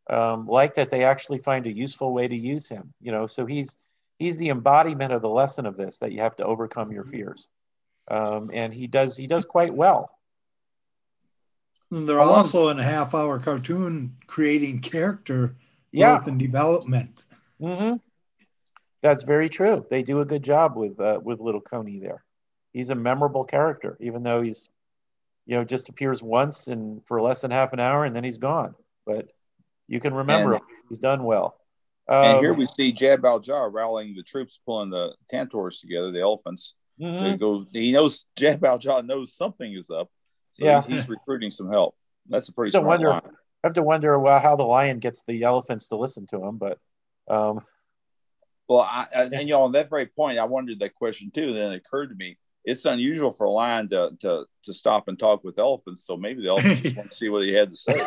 um, like that they actually find a useful way to use him. You know, so he's he's the embodiment of the lesson of this, that you have to overcome your fears, um, and he does he does quite well. And they're also in a half hour cartoon creating character Yeah. growth and development. Mm-hmm. That's very true. They do a good job with uh, with little Coney there. He's a memorable character, even though he's, you know, just appears once and for less than half an hour and then he's gone. But you can remember And, him. He's done well. And Um, here we see Jab Al-Jah rallying the troops, pulling the Tantours together, the elephants. mm-hmm. To go. He knows Jab Al-Jah knows something is up, so yeah. he's, he's recruiting some help. That's a pretty I smart wonder, line. I have to wonder well, how the lion gets the elephants to listen to him, but. Um, well, I, I, and you know, on that very point, I wondered that question too. Then it occurred to me, it's unusual for a lion to to to stop and talk with elephants. So maybe the elephants just want to see what he had to say.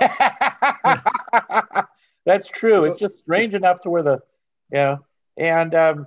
That's true. It's just strange enough to where the, you know, and um,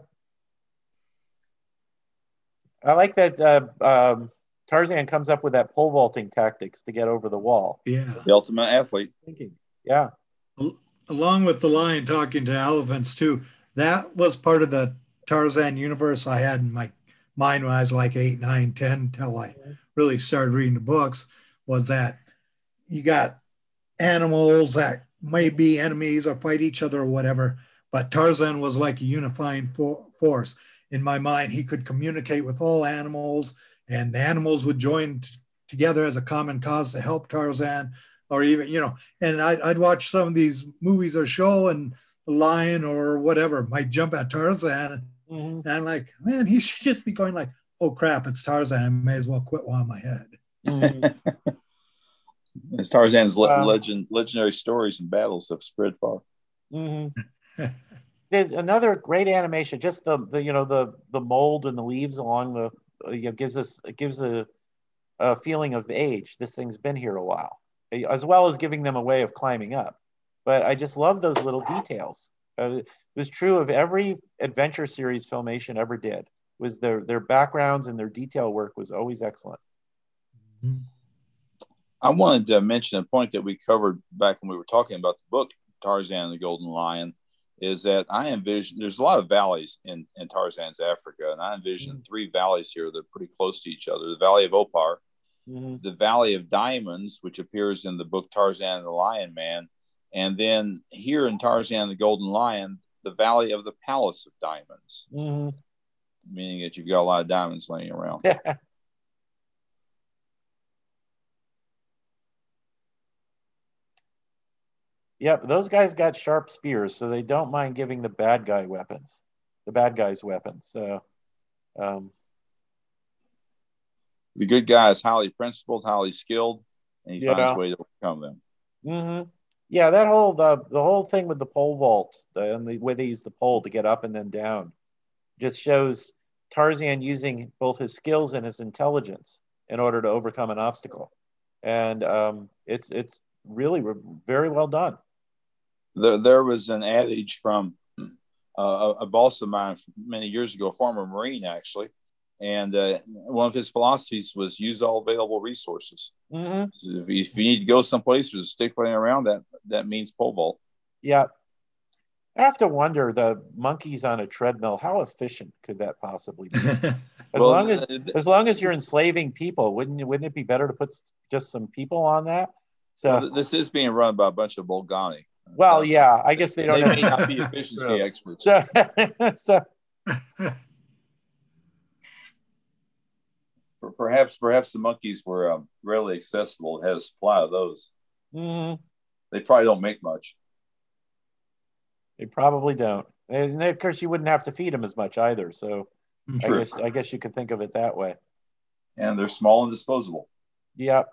I like that uh, um, Tarzan comes up with that pole vaulting tactics to get over the wall. Yeah. The ultimate athlete. Thinking. Yeah. Along with the lion talking to elephants too. That was part of the Tarzan universe I had in my mind when I was like eight, nine, ten, till I really started reading the books, was that you got animals that may be enemies or fight each other or whatever, but Tarzan was like a unifying fo- force. In my mind, he could communicate with all animals, and the animals would join t- together as a common cause to help Tarzan, or even, you know, and I'd, I'd watch some of these movies or show, and the lion or whatever might jump at Tarzan. Mm-hmm. And I'm like, man, he should just be going like, oh crap, it's Tarzan. I may as well quit while I'm ahead. Mm-hmm. As Tarzan's le- um, legend, legendary stories and battles have spread far. Mm-hmm. There's another great animation. Just the, the you know the the mold and the leaves along the uh, you know, gives us it gives a, a feeling of age. This thing's been here a while, as well as giving them a way of climbing up. But I just love those little details. Uh, it was true of every adventure series Filmation ever did. Was their their backgrounds and their detail work was always excellent. Mm-hmm. I wanted to mention a point that we covered back when we were talking about the book Tarzan and the Golden Lion, is that I envision there's a lot of valleys in, in Tarzan's Africa, and I envision mm-hmm. three valleys here that are pretty close to each other. The Valley of Opar, mm-hmm. the Valley of Diamonds, which appears in the book Tarzan and the Lion Man, and then here in Tarzan and the Golden Lion, the Valley of the Palace of Diamonds, mm-hmm. meaning that you've got a lot of diamonds laying around. Yep, those guys got sharp spears, so they don't mind giving the bad guy weapons, the bad guys weapons. So, um, the good guy is highly principled, highly skilled, and he yeah. finds a way to overcome them. Mm-hmm. Yeah, that whole the the whole thing with the pole vault the, and the way they use the pole to get up and then down, just shows Tarzan using both his skills and his intelligence in order to overcome an obstacle, and um, it's it's really re- very well done. There, there was an adage from uh, a boss of mine from many years ago, a former Marine actually, and uh, one of his philosophies was use all available resources. Mm-hmm. So if, you, if you need to go someplace or stick playing around, that that means pole vault. Yeah, I have to wonder the monkeys on a treadmill. How efficient could that possibly be? As well, long as uh, as long as you're enslaving people, wouldn't wouldn't it be better to put just some people on that? So well, this is being run by a bunch of Bolgani. Well, uh, yeah, I guess they don't. They have may not be efficiency experts. So, so. perhaps, perhaps the monkeys were um, readily accessible and had a supply of those. Mm-hmm. They probably don't make much. They probably don't, and of course, you wouldn't have to feed them as much either. So, True. I guess I guess you could think of it that way. And they're small and disposable. Yep.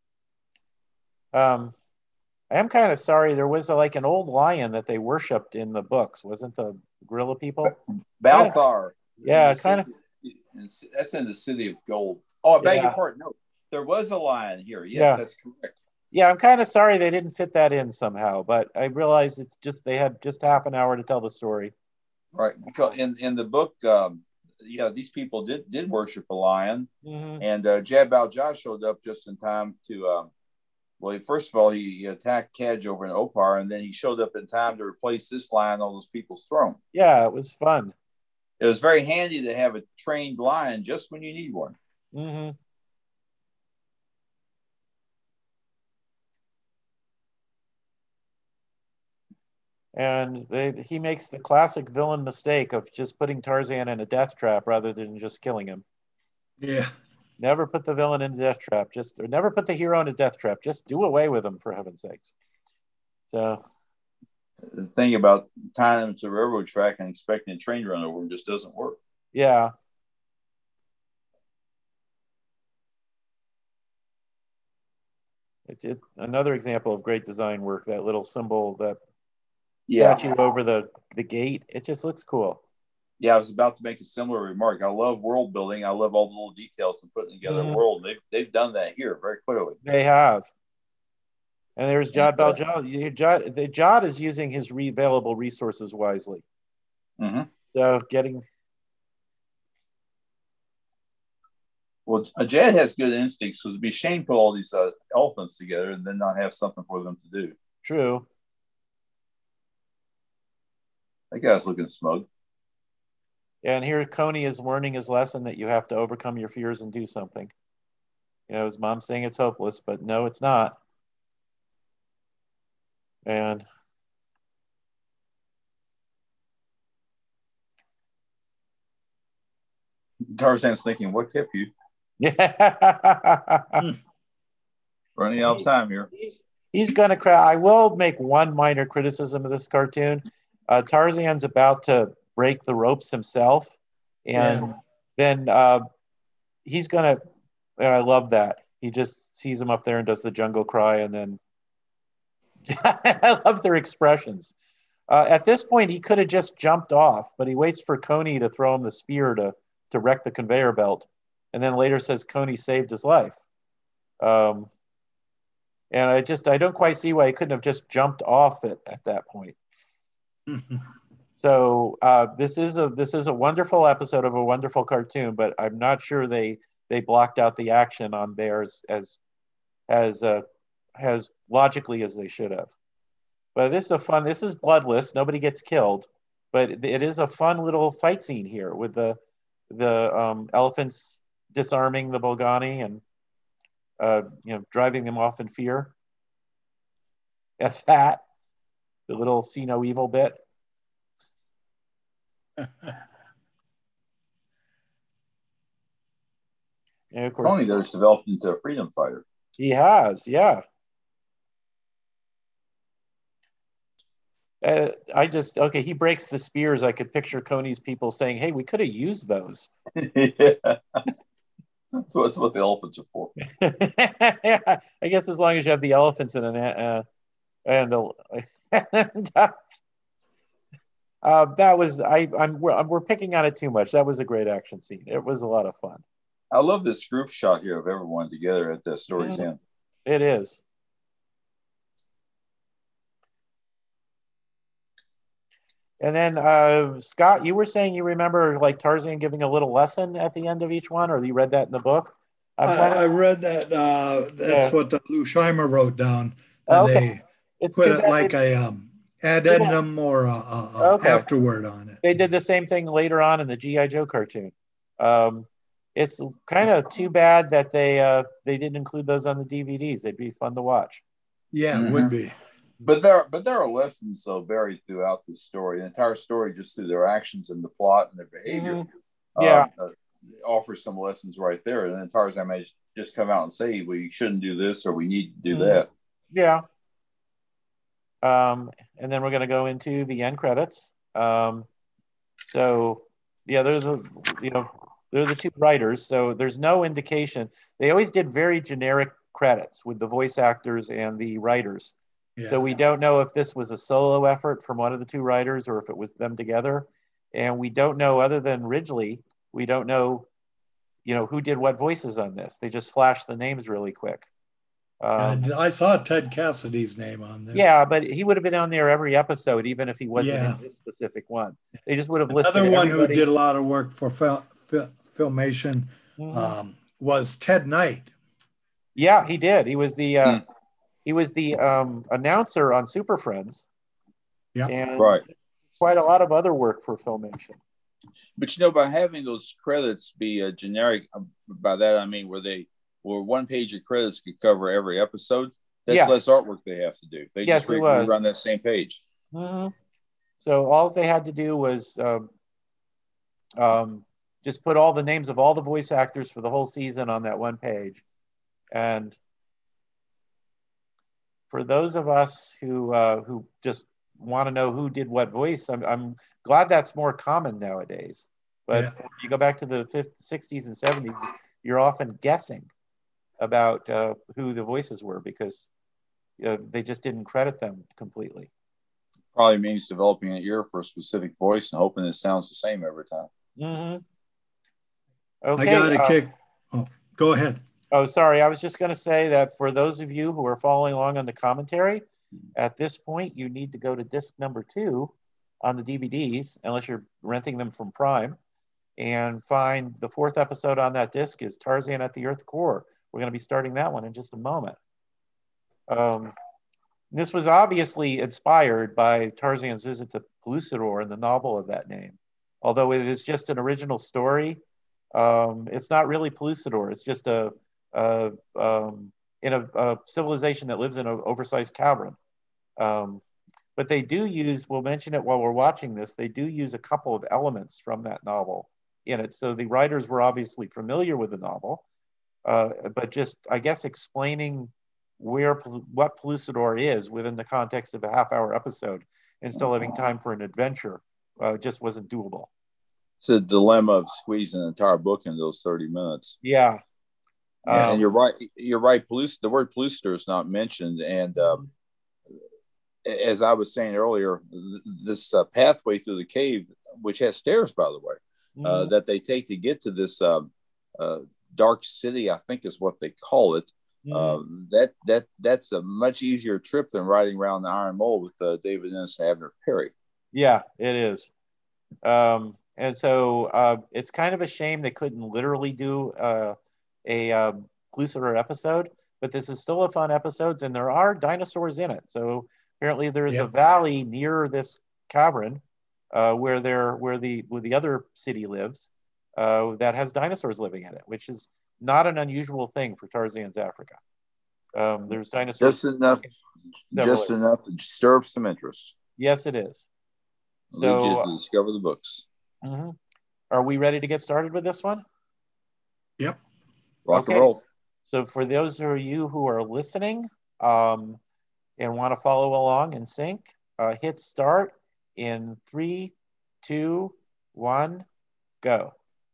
Um. I am kind of sorry. There was a, like an old lion that they worshipped in the books. Wasn't the gorilla people? Balthar. Yeah, kind of. That's in the City of Gold. Oh, I beg yeah. your pardon. No, there was a lion here. Yes, yeah. That's correct. Yeah, I'm kind of sorry they didn't fit that in somehow, but I realized it's just they had just half an hour to tell the story. Right, because in in the book, um, yeah, these people did did worship a lion, mm-hmm. and uh, Jab Al-Jah showed up just in time to. Um, Well, he, first of all, he, he attacked Cadge over in Opar, and then he showed up in time to replace this lion on those people's throne. Yeah, it was fun. It was very handy to have a trained lion just when you need one. Mm-hmm. And they, he makes the classic villain mistake of just putting Tarzan in a death trap rather than just killing him. Yeah. Never put the villain in a death trap. Just or never put the hero in a death trap. Just do away with him, for heaven's sakes. So the thing about tying them to a railroad track and expecting a train to run over them just doesn't work. Yeah. It's it, another example of great design work. That little symbol, that yeah. statue over the the gate. It just looks cool. Yeah, I was about to make a similar remark. I love world building. I love all the little details and putting together mm-hmm. a world. They've they've done that here very clearly. They have. And there's Jod Bell Jod. Jod, the Jod is using his re- available resources wisely. Mm-hmm. So getting. Well, Jed has good instincts, so it'd be a shame to put all these uh, elephants together and then not have something for them to do. True. That guy's looking smug. And here Coney is learning his lesson that you have to overcome your fears and do something. You know, his mom's saying it's hopeless, but no, it's not. And Tarzan's thinking, what kept you? Yeah. Running out of time here. He's, he's going to cry. I will make one minor criticism of this cartoon. Uh, Tarzan's about to break the ropes himself. And yeah. then uh, he's going to, and I love that. He just sees him up there and does the jungle cry. And then I love their expressions. Uh, at this point, he could have just jumped off, but he waits for Coney to throw him the spear to, to wreck the conveyor belt. And then later says Coney saved his life. Um, and I just, I don't quite see why he couldn't have just jumped off it at that point. So uh, this is a this is a wonderful episode of a wonderful cartoon, but I'm not sure they they blocked out the action on theirs as as uh, as logically as they should have. But this is a fun. This is bloodless. Nobody gets killed, but it is a fun little fight scene here with the the um, elephants disarming the Bolgani and uh, you know driving them off in fear. At that, the little see no evil bit. And of course, Tony does developed into a freedom fighter. He has, yeah. Uh, I just okay. He breaks the spears. I could picture Coney's people saying, "Hey, we could have used those." Yeah. That's what, that's what the elephants are for. Yeah, I guess as long as you have the elephants in an uh, and uh, and, uh, uh, that was I I'm we're, we're picking on it too much. That was a great action scene. It was a lot of fun. I love this group shot here of everyone together at the story's mm-hmm. end. It is. And then uh, Scott, you were saying you remember like Tarzan giving a little lesson at the end of each one, or you read that in the book? I, I read that. Uh, that's yeah. what the Lou Scheimer wrote down. Okay. They it's put it like a um, addendum yeah. or a, a, okay. afterword on it. They did the same thing later on in the G I Joe cartoon. Um, it's kind of too bad that they uh, they didn't include those on the D V Ds. They'd be fun to watch. Yeah, mm-hmm. it would be. But there, but there are lessons so buried throughout the story. The entire story, just through their actions and the plot and their behavior, mm-hmm. yeah, uh, uh, offers some lessons right there. And then Tarzan may just come out and say, "Well, you shouldn't do this, or we need to do mm-hmm. that." Yeah. Um, and then we're going to go into the end credits. Um, so yeah, there's the you know they're the two writers. So there's no indication. They always did very generic credits with the voice actors and the writers. Yeah. So we don't know if this was a solo effort from one of the two writers or if it was them together. And we don't know, other than Ridgely, we don't know, you know, who did what voices on this. They just flashed the names really quick. Um, uh, I saw Ted Cassidy's name on there. Yeah, but he would have been on there every episode, even if he wasn't yeah. in this specific one. They just would have listed Another one everybody. who did a lot of work for fil- fil- Filmation mm-hmm. um, was Ted Knight. Yeah, he did. He was the... Uh, mm. he was the um, announcer on Super Friends. Yeah. And Right. quite a lot of other work for Filmation. But you know, by having those credits be uh, generic, um, by that I mean where they where one page of credits could cover every episode. That's Yeah. less artwork they have to do. They Yes, just it re- was. rerun that same page. Mm-hmm. So all they had to do was um, um, just put all the names of all the voice actors for the whole season on that one page. And for those of us who uh, who just want to know who did what voice, I'm, I'm glad that's more common nowadays. But Yeah. if you go back to the fifties, sixties, and seventies, you're often guessing about uh, who the voices were because uh, they just didn't credit them completely. Probably means developing an ear for a specific voice and hoping it sounds the same every time. Mm-hmm. I Okay. got a uh, kick. Oh, go ahead. Oh, sorry. I was just going to say that for those of you who are following along on the commentary, at this point, you need to go to disc number two on the D V Ds, unless you're renting them from Prime, and find the fourth episode on that disc is Tarzan at the Earth Core. We're going to be starting that one in just a moment. Um, this was obviously inspired by Tarzan's visit to Pellucidar and the novel of that name. Although it is just an original story, um, it's not really Pellucidar. It's just a, a um, in a, a civilization that lives in an oversized cavern. Um, but they do use, we'll mention it while we're watching this, they do use a couple of elements from that novel in it. So the writers were obviously familiar with the novel, uh, but just, I guess, explaining where what Pellucidar is within the context of a half hour episode and still having time for an adventure uh, just wasn't doable. It's a dilemma of squeezing an entire book into those thirty minutes. Yeah. And, Um, and you're right. You're right. Pelluc- the word Pellucidar is not mentioned. And um, as I was saying earlier, this uh, pathway through the cave, which has stairs, by the way, uh, mm, that they take to get to this um, uh, dark city, I think is what they call it. mm, Uh, that that that's a much easier trip than riding around the Iron Mole with uh, David Innes and Abner Perry. yeah, it is. Um, and so uh, it's kind of a shame they couldn't literally do uh, a uh, Pellucidar episode, but this is still a fun episode, and there are dinosaurs in it. So apparently there is Yeah. a valley near this cavern uh, where there where the where the other city lives uh, that has dinosaurs living in it, which is not an unusual thing for Tarzan's Africa. Um, there's dinosaurs. Just enough, just areas. enough to stir up some interest. Yes, it is. Lead you So, to discover the books. mm-hmm. Are we ready to get started with this one? Yep. Rock okay. and roll. So for those of you who are listening um, and want to follow along in sync, uh, hit start in three, two, one, go.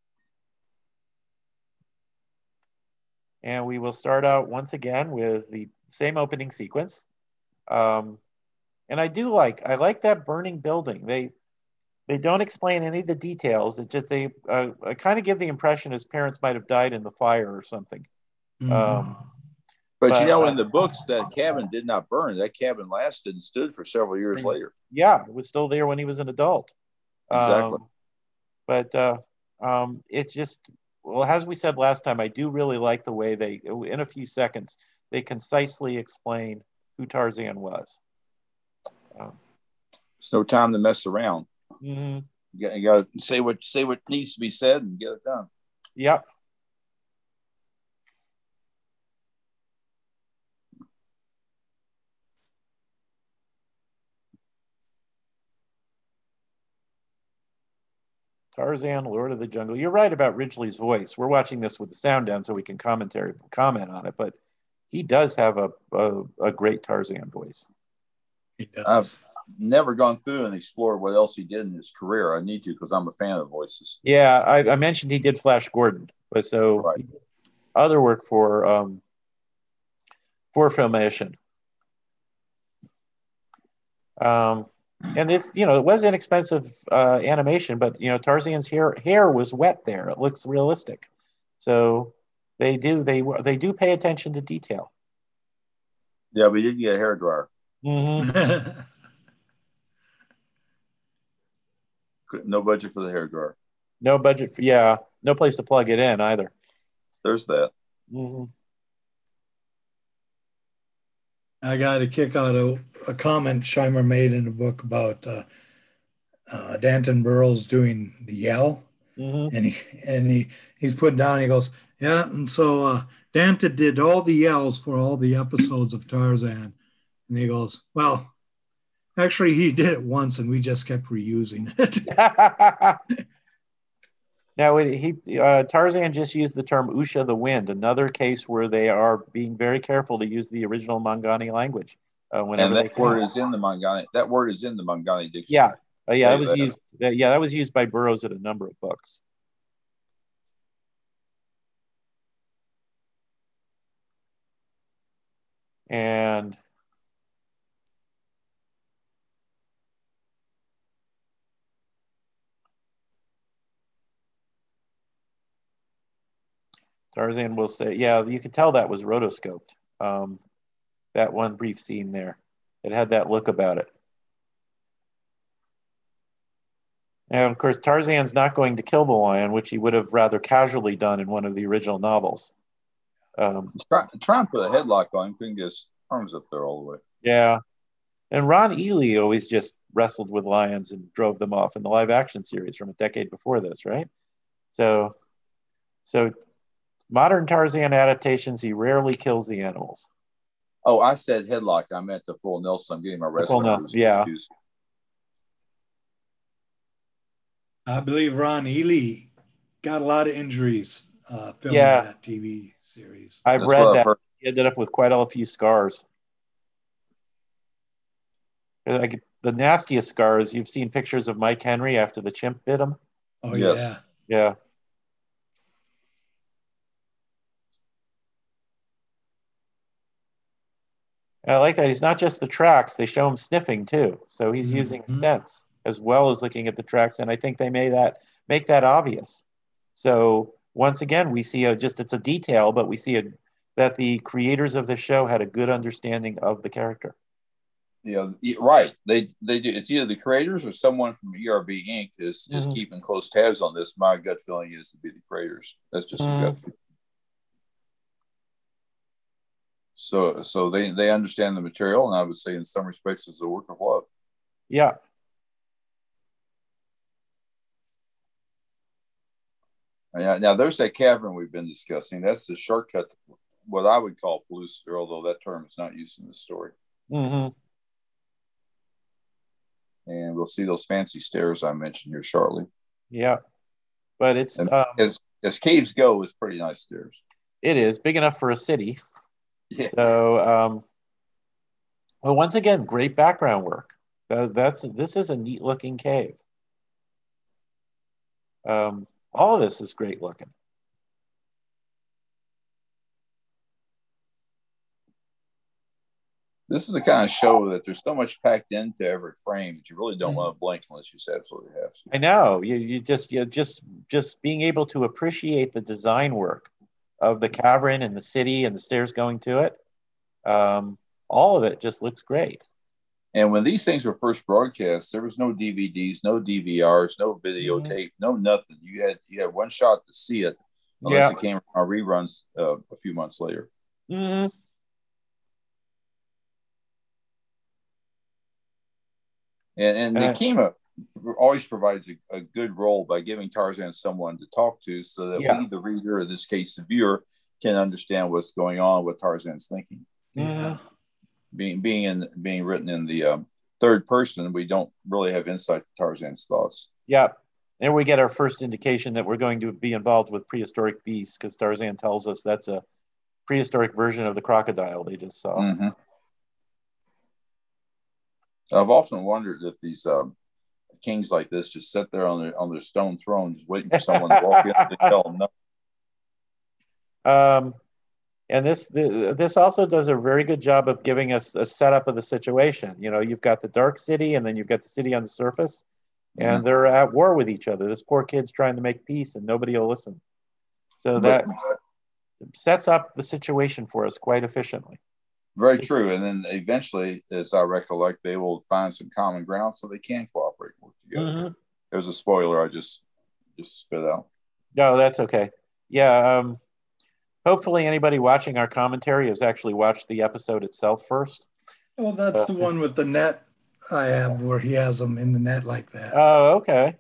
And we will start out once again with the same opening sequence. Um, and I do like, I like that burning building. They they don't explain any of the details. It just, they uh, kind of give the impression his parents might have died in the fire or something. Mm-hmm. Um, But, But, you know, uh, in the books, that cabin did not burn. That cabin lasted and stood for several years later. yeah, it was still there when he was an adult. Exactly. Um, but uh, um, it's just, well, as we said last time, I do really like the way they, in a few seconds, they concisely explain who Tarzan was. Um, It's no time to mess around. mm-hmm. You got, you got to say what say what needs to be said and get it done. Yep. Tarzan, Lord of the Jungle. You're right about Ridgely's voice. We're watching this with the sound down so we can commentary comment on it, but he does have a a, a great Tarzan voice. He does. I've never gone through and explored what else he did in his career. I need to because I'm a fan of voices. Yeah, I, I mentioned he did Flash Gordon, but so Right. he did other work for um, for Filmation. Um, and this, you know, it was inexpensive uh, animation, but you know, Tarzan's hair hair was wet there. It looks realistic, so they do they they do pay attention to detail. Yeah, we did get a hair dryer. Mm-hmm. No budget for the hair dryer. No budget for, yeah, no place to plug it in either. There's that. Mm-hmm. I got a kick out of a comment Scheimer made in a book about uh, uh, Danton Burrows doing the yell, Mm-hmm. and he and he he's put down. He goes, yeah, and so uh, Danton did all the yells for all the episodes of Tarzan, and he goes, well, actually, he did it once, and we just kept reusing it. Now, he uh, Tarzan just used the term Usha the wind, another case where they are being very careful to use the original Mangani language uh, whenever And they that can. word is in the Mangani. That word is in the Mangani dictionary. Yeah, uh, yeah, that was They- used. Uh, yeah, that was used by Burroughs in a number of books. And Tarzan will say, yeah, you could tell that was rotoscoped. Um, that one brief scene there, it had that look about it. And of course, Tarzan's not going to kill the lion, which he would have rather casually done in one of the original novels. Um, He's try, trying to put a headlock on him, couldn't get his arms up there all the way. yeah. And Ron Ely always just wrestled with lions and drove them off in the live action series from a decade before this, right? So, so modern Tarzan adaptations, he rarely kills the animals. Oh, I said headlock. I meant the full Nelson. I'm getting my wrestling. Full Nelson, yeah. Confused. I believe Ron Ely got a lot of injuries uh, filming Yeah. that T V series. I've That's read what I've that heard. he ended up with quite a few scars. Like the nastiest scars, you've seen pictures of Mike Henry after the chimp bit him. Oh, Yes. yeah. Yeah. And I like that he's not just the tracks, they show him sniffing too. So he's Mhm. using scents as well as looking at the tracks. And I think they made that make that obvious. So once again, we see a just it's a detail, but we see a, that the creators of the show had a good understanding of the character. Yeah, right. They they do. It's either the creators or someone from E R B Incorporated is is Mhm. keeping close tabs on this. My gut feeling is to be the creators. That's just Mhm. a gut feeling. So so they they understand the material, and I would say in some respects it's a work of love. Yeah. Now, now there's that cavern we've been discussing. That's the shortcut to what I would call Pellucidar, although that term is not used in the story. Mm-hmm. And we'll see those fancy stairs I mentioned here shortly. Yeah. But it's And um, as as caves go, it's pretty nice stairs. it is big enough for a city. Yeah. So um, well, once again, great background work. Uh, that's this is a neat looking cave. Um, all of this is great looking. This is the kind of show that there's so much packed into every frame that you really don't Mhm. want to blink unless you absolutely have to. I know you you just you just just being able to appreciate the design work of the cavern and the city and the stairs going to it. Um, all of it just looks great. And when these things were first broadcast, there was no D V Ds, no D V Rs, no videotape, no nothing. You had you had one shot to see it, unless Yeah. it came on reruns uh, a few months later. Mhm. And and Uh, Nekima always provides a, a good role by giving Tarzan someone to talk to, so that Yeah. we, the reader, in this case the viewer, can understand what's going on, what Tarzan's thinking. Yeah. Being being in being written in the um, third person, we don't really have insight to Tarzan's thoughts. Yeah. There we get our first indication that we're going to be involved with prehistoric beasts because Tarzan tells us that's a prehistoric version of the crocodile they just saw. Mm-hmm. I've often wondered if these um, kings like this just sit there on their on their stone throne, just waiting for someone to walk in and tell them no. Um, and this this also does a very good job of giving us a setup of the situation. You know, you've got the dark city, and then you've got the city on the surface, and Mhm. they're at war with each other. This poor kid's trying to make peace, and nobody will listen. So that sets up the situation for us quite efficiently. Very true. And then eventually, as I recollect, they will find some common ground so they can cooperate and work together. Mm-hmm. There's a spoiler I just just spit out. No, that's okay. Yeah. Um, hopefully, anybody watching our commentary has actually watched the episode itself first. Oh, that's Uh, the one with the net I have where he has them in the net like that. oh, okay.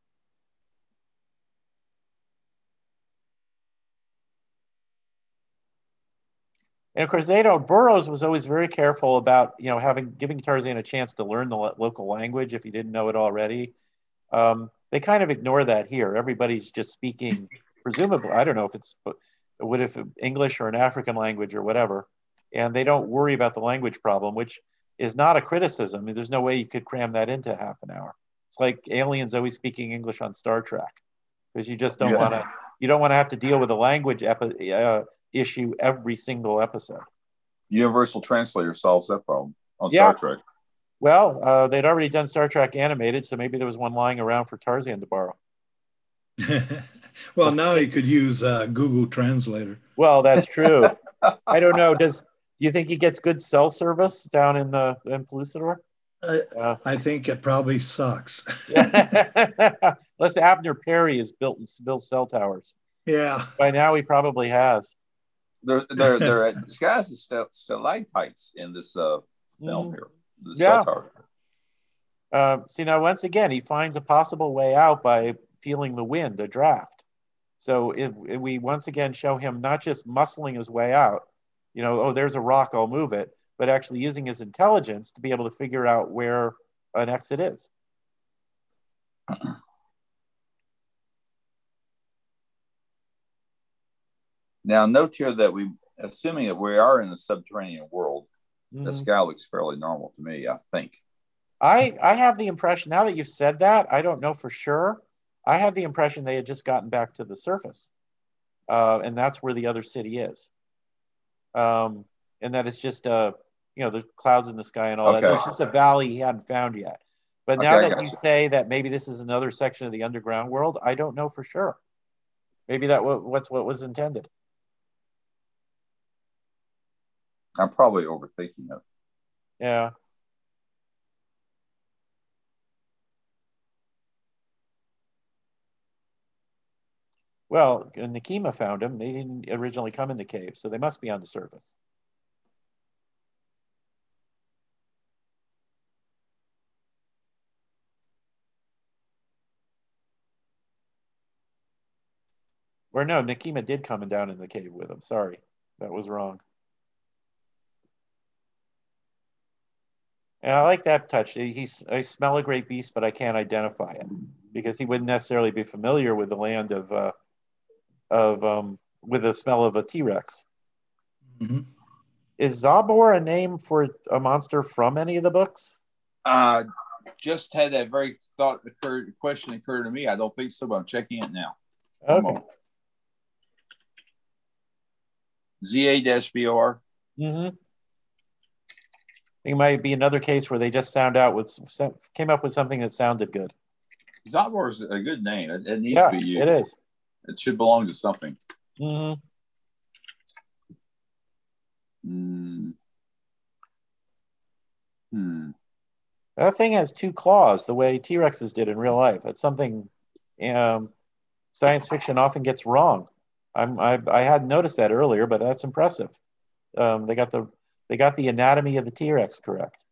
And of course, they don't. Burroughs was always very careful about, you know, having giving Tarzan a chance to learn the lo- local language if he didn't know it already. Um, they kind of ignore that here. Everybody's just speaking, presumably. I don't know if it's what if English or an African language or whatever, and they don't worry about the language problem, which is not a criticism. I mean, there's no way you could cram that into half an hour. It's like aliens always speaking English on Star Trek because you just don't want to. Yeah. You don't want to have to deal with a language epi- uh, issue every single episode. Universal Translator solves that problem on Yeah. Star Trek. Well, uh, they'd already done Star Trek animated, so maybe there was one lying around for Tarzan to borrow. Well, now you could use uh, Google Translator. Well, that's true. I don't know. Does do you think he gets good cell service down in the in Pellucidor? I, Uh, I think it probably sucks. yeah. Unless Abner Perry has built built cell towers. Yeah. By now, he probably has. They're they're they're disguised as st- stalactites in this uh, film Mhm. here. The Yeah. cell tower. Uh, see, now once again, he finds a possible way out by feeling the wind, the draft. So if, if we once again show him not just muscling his way out, you know, oh, there's a rock, I'll move it, but actually using his intelligence to be able to figure out where an exit is. Now, note here that we, assuming that we are in a subterranean world, Mhm. the sky looks fairly normal to me, I think. I I have the impression, now that you've said that, I don't know for sure. I had the impression they had just gotten back to the surface, uh, and that's where the other city is. Um, and that it's just uh, you know, there's clouds in the sky and all that. Okay. There's just a valley he hadn't found yet. But Okay, now I that got you you. say that maybe this is another section of the underground world, I don't know for sure. Maybe that wa- what's what was intended. I'm probably overthinking it. Yeah. Well, and Nakima found him. They didn't originally come in the cave, so they must be on the surface. Or no, Nakima did come down in the cave with him. Sorry, that was wrong. And I like that touch. He's I smell a great beast, but I can't identify it because he wouldn't necessarily be familiar with the land of uh, of um, with the smell of a T-Rex. Mhm. Is Zabor a name for a monster from any of the books? Uh, just had that very thought occurred, question occur to me. I don't think so, but I'm checking it now. One Okay. moment. Z A B O R. Mm-hmm. I think it might be another case where they just sound out with came up with something that sounded good. Zabor is a good name. It, it needs Yeah, to be used. it is. It should belong to something. Mm-hmm. Mm. Hmm. That thing has two claws, the way T-Rexes did in real life. That's something um, science fiction often gets wrong. I'm, I, I hadn't noticed that earlier, but that's impressive. Um, they got the they got the anatomy of the T-Rex correct.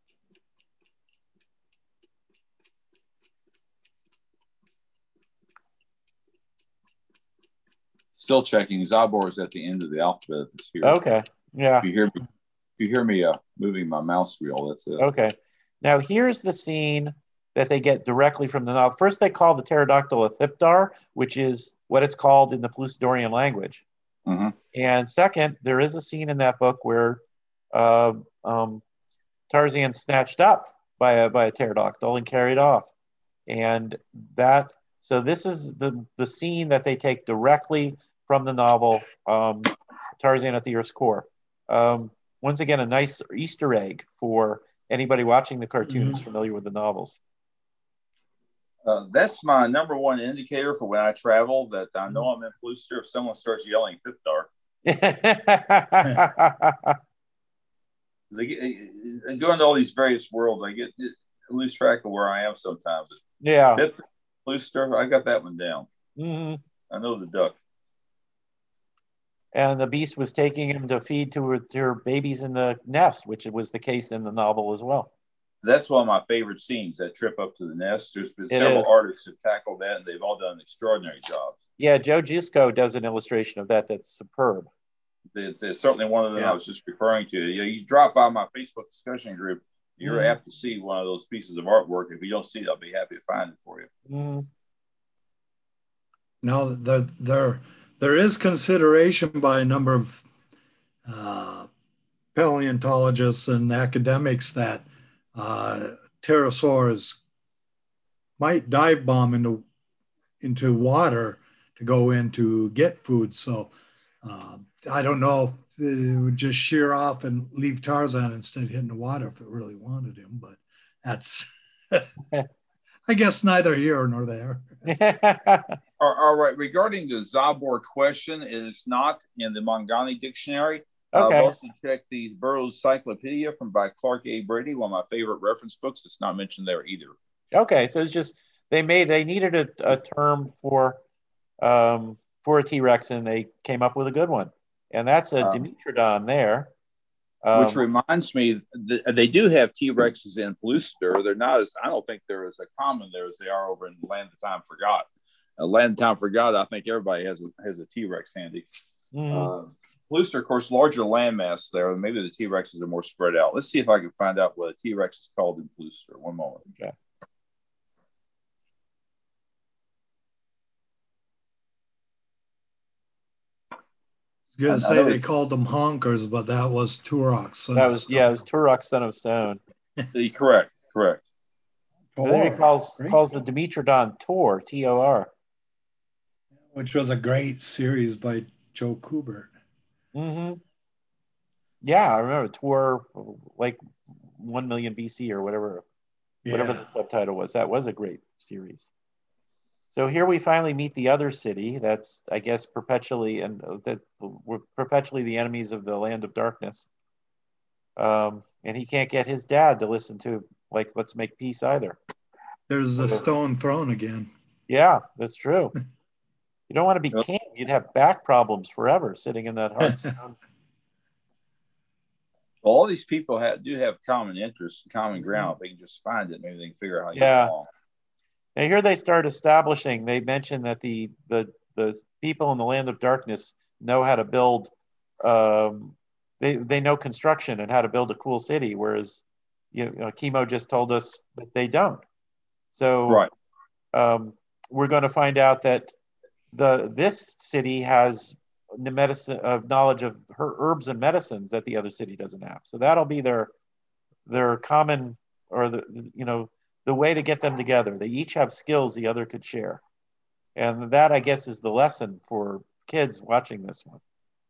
Still checking. Zabor is at the end of the alphabet. That's here. Okay. Yeah. If you hear me, if you hear me uh, moving my mouse wheel, that's it. Okay. Now here's the scene that they get directly from the novel. First, they call the pterodactyl a thipdar, which is what it's called in the Pellucidorian language. Mm-hmm. And second, there is a scene in that book where uh, um, Tarzan's snatched up by a by a pterodactyl and carried off. And that so this is the the scene that they take directly from the novel um, Tarzan at the Earth's Core. Um, once again, a nice Easter egg for anybody watching the cartoon who's Mhm. familiar with the novels. Uh, that's my number one indicator for when I travel that I know I'm in Pellucidor if someone starts yelling Thipdar. They get, doing all these various worlds, I get I lose track of where I am sometimes. Yeah. Pellucidor, I got that one down. Mm-hmm. I know the duck. and the beast was taking him to feed to her, to her babies in the nest, which was the case in the novel as well. That's one of my favorite scenes, that trip up to the nest. There's been It several is. artists who've tackled that, and they've all done extraordinary jobs. Yeah, Joe Giusto does an illustration of that that's superb. It's, it's certainly one of them Yeah. I was just referring to. You know, you drop by my Facebook discussion group, you're Mhm. apt to see one of those pieces of artwork. If you don't see it, I'll be happy to find it for you. Mhm. Now, the, there there is consideration by a number of uh, paleontologists and academics that uh, pterosaurs might dive bomb into into water to go in to get food. So uh, I don't know if it would just shear off and leave Tarzan instead of hitting the water if it really wanted him. But that's, I guess, neither here nor there. All, all right. Regarding the Zabor question, it is not in the Mangani dictionary. Okay. I've also checked the Burroughs Cyclopedia from by Clark A. Brady, one of my favorite reference books. It's not mentioned there either. Okay, so it's just they made they needed a, a term for um, for a T-Rex, and they came up with a good one, and that's a Um, Dimetrodon there. Um, Which reminds me, th- they do have T-Rexes in Pellucidar. They're not as, I don't think they're as common there as they are over in Land of Time Forgot. Uh, Land of Time Forgot, I think everybody has a, has a T-Rex handy. mhm. Uh, Pellucidar, of course, larger landmass there. Maybe the T-Rexes are more spread out. Let's see if I can find out what a T-Rex is called in Pellucidar. One moment. Okay. I was I- I going to know say they it's- called them honkers, but that was Turok. That was yeah, it was Turok, son of Stone. Correct, correct. But then he calls Great. calls the Dimetrodon Tor, T O R. Which was a great series by Joe Kubert. Mm-hmm. Yeah, I remember Tor, like one million B C or whatever, whatever Yeah. the subtitle was. That was a great series. So here we finally meet the other city. That's, I guess, perpetually and uh, that we're perpetually the enemies of the Land of Darkness. Um, and he can't get his dad to listen to like let's make peace either. There's a stone throne again. Yeah, that's true. You don't want to be Yep. king. You'd have back problems forever sitting in that hard stone. Well, all these people have, do have common interests, common ground. If they can just find it, maybe they can figure out how to Yeah. get along. Now here they start establishing. They mention that the the the people in the Land of Darkness know how to build. Um, they they know construction and how to build a cool city, whereas you know Chemo just told us that they don't. So Right. um, we're going to find out that the this city has the medicine of uh, knowledge of her herbs and medicines that the other city doesn't have. So that'll be their their common or the you know the way to get them together. They each have skills the other could share, and that I guess is the lesson for kids watching this one.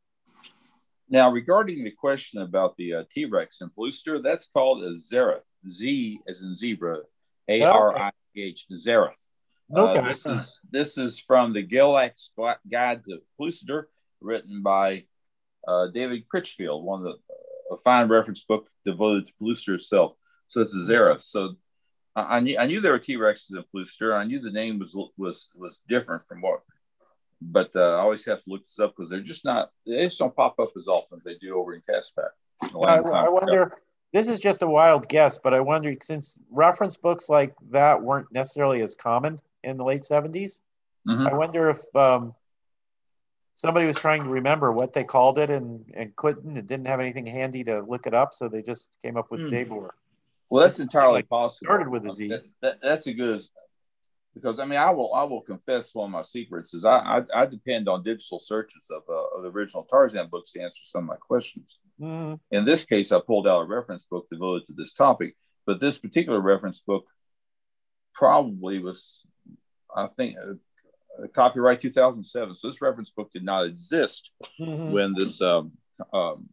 Now, regarding the question about the uh, T-Rex in Pellucidar, that's called a Zereth. Z as in zebra, A R I H, Zereth. Okay. Uh, this is this is from the Gilak's Guide to Pellucidar, written by uh, David Critchfield, one of the a fine reference book devoted to Pellucidar itself. So it's a Zereth. So I, I knew I knew there were T-Rexes in Pellucidar. I knew the name was was was different from what. But uh, I always have to look this up because they're just not, they just don't pop up as often as they do over in Caspak. I, I wonder, this is just a wild guess, but I wonder, since reference books like that weren't necessarily as common in the late seventies, mm-hmm. I wonder if um, somebody was trying to remember what they called it and, and couldn't and didn't have anything handy to look it up, so they just came up with mm. Zabor. Well, that's entirely like possible. Started with a Z. That, that, that's a good... Because I mean, I will I will confess one of my secrets is I I, I depend on digital searches of, uh, of the original Tarzan books to answer some of my questions. Mm-hmm. In this case, I pulled out a reference book devoted to this topic, but this particular reference book probably was, I think, a, a copyright two thousand seven. So this reference book did not exist mm-hmm. when this um, um,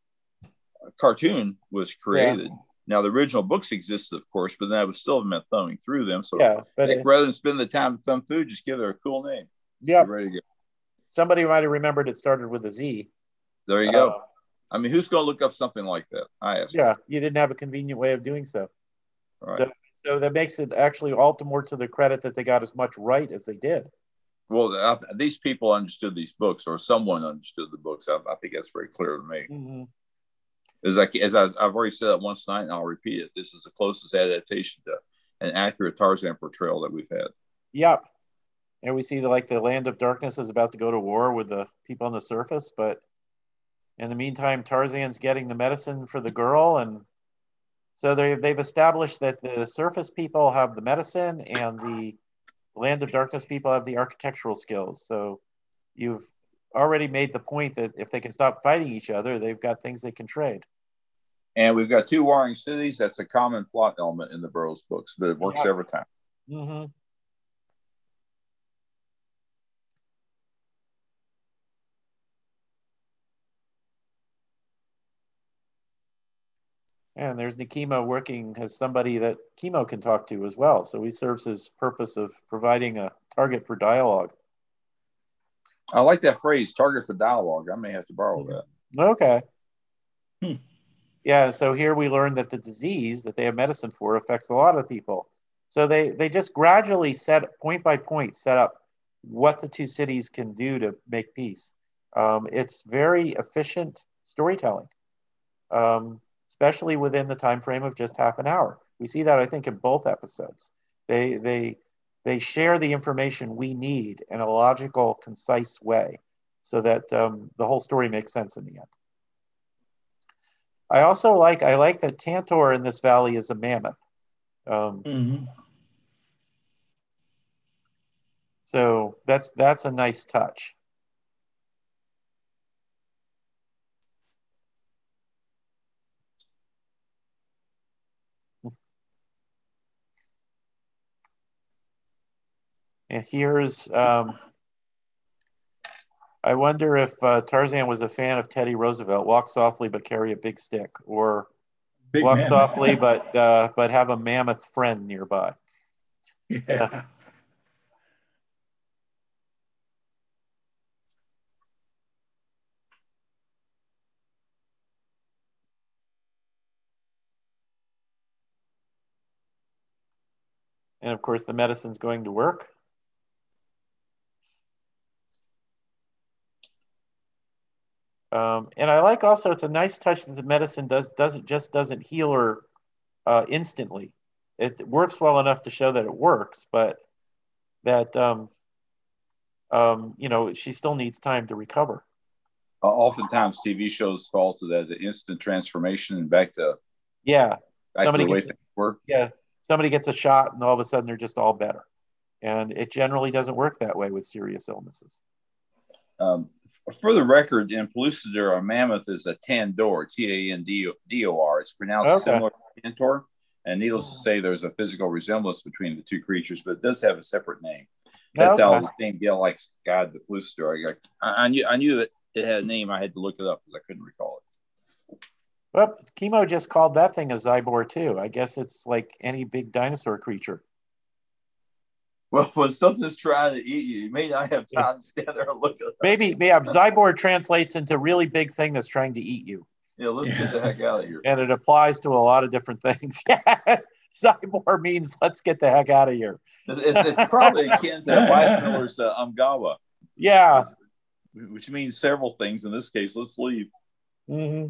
cartoon was created. Yeah. Now, the original books existed, of course, but then I would still have been thumbing through them. So, yeah, but heck, it, rather than spend the time to thumb through, just give her a cool name. Yeah. Ready to go. Somebody might have remembered it started with a Z. There you uh, go. I mean, who's going to look up something like that? I ask. Yeah, you didn't have a convenient way of doing so. Right. So, so that makes it actually all the more to the credit that they got as much right as they did. Well, I, these people understood these books, or someone understood the books. I, I think that's very clear to me. Mm-hmm. As I, as I, I've already said that once tonight, and I'll repeat it. This is the closest adaptation to an accurate Tarzan portrayal that we've had. Yep. And we see the, like the Land of Darkness is about to go to war with the people on the surface, but in the meantime, Tarzan's getting the medicine for the girl, and so they they've established that the surface people have the medicine, and the Land of Darkness people have the architectural skills. So you've already made the point that if they can stop fighting each other, they've got things they can trade. And we've got two warring cities. That's a common plot element in the Burroughs books, but it works Yep. every time. Mm-hmm. And there's Nekima working as somebody that Kimo can talk to as well. So he serves his purpose of providing a target for dialogue. I like that phrase, target for dialogue. I may have to borrow that. Okay. Hmm. Yeah, so here we learn that the disease that they have medicine for affects a lot of people. So they, they just gradually set, point by point, set up what the two cities can do to make peace. Um, it's very efficient storytelling. Um, especially within the time frame of just half an hour. We see that, I think, in both episodes. They they they share the information we need in a logical, concise way, so that um, the whole story makes sense in the end. I also like I like that Tantor in this valley is a mammoth. Um, Mm-hmm. so that's that's a nice touch. And here's, um, I wonder if uh, Tarzan was a fan of Teddy Roosevelt. Walk softly, but carry a big stick, or Big walk man. softly, but uh, but have a mammoth friend nearby. Yeah. Yeah. And of course, the medicine's going to work. Um, and I like also, it's a nice touch that the medicine does doesn't just doesn't heal her uh, instantly. It works well enough to show that it works, but that um, um, you know, she still needs time to recover. Uh, oftentimes, T V shows fall to that the instant transformation and back to Yeah, back somebody to the way gets things were. yeah somebody gets a shot, and all of a sudden they're just all better. And it generally doesn't work that way with serious illnesses. Um, for the record, in Pellucidar, a mammoth is a Tandor, T A N D O R. It's pronounced Okay. similar to Tantor. And needless to say, there's a physical resemblance between the two creatures, but it does have a separate name. That's Okay. how the same deal like God, the Pellucidar. I, I knew I knew that it had a name. I had to look it up because I couldn't recall it. Well, Kimo just called that thing a Zybor too. I guess it's like any big dinosaur creature. Well, when something's trying to eat you, you may not have time to stand there and look at it. Maybe, yeah, Zybor translates into really big thing that's trying to eat you. Yeah, let's Yeah. get the heck out of here. And it applies to a lot of different things. Yes, Zybor means let's get the heck out of here. It's, it's, it's probably akin to Weissmiller's uh, Umgawa. Yeah. Which, which means several things. In this case, let's leave. Mm-hmm.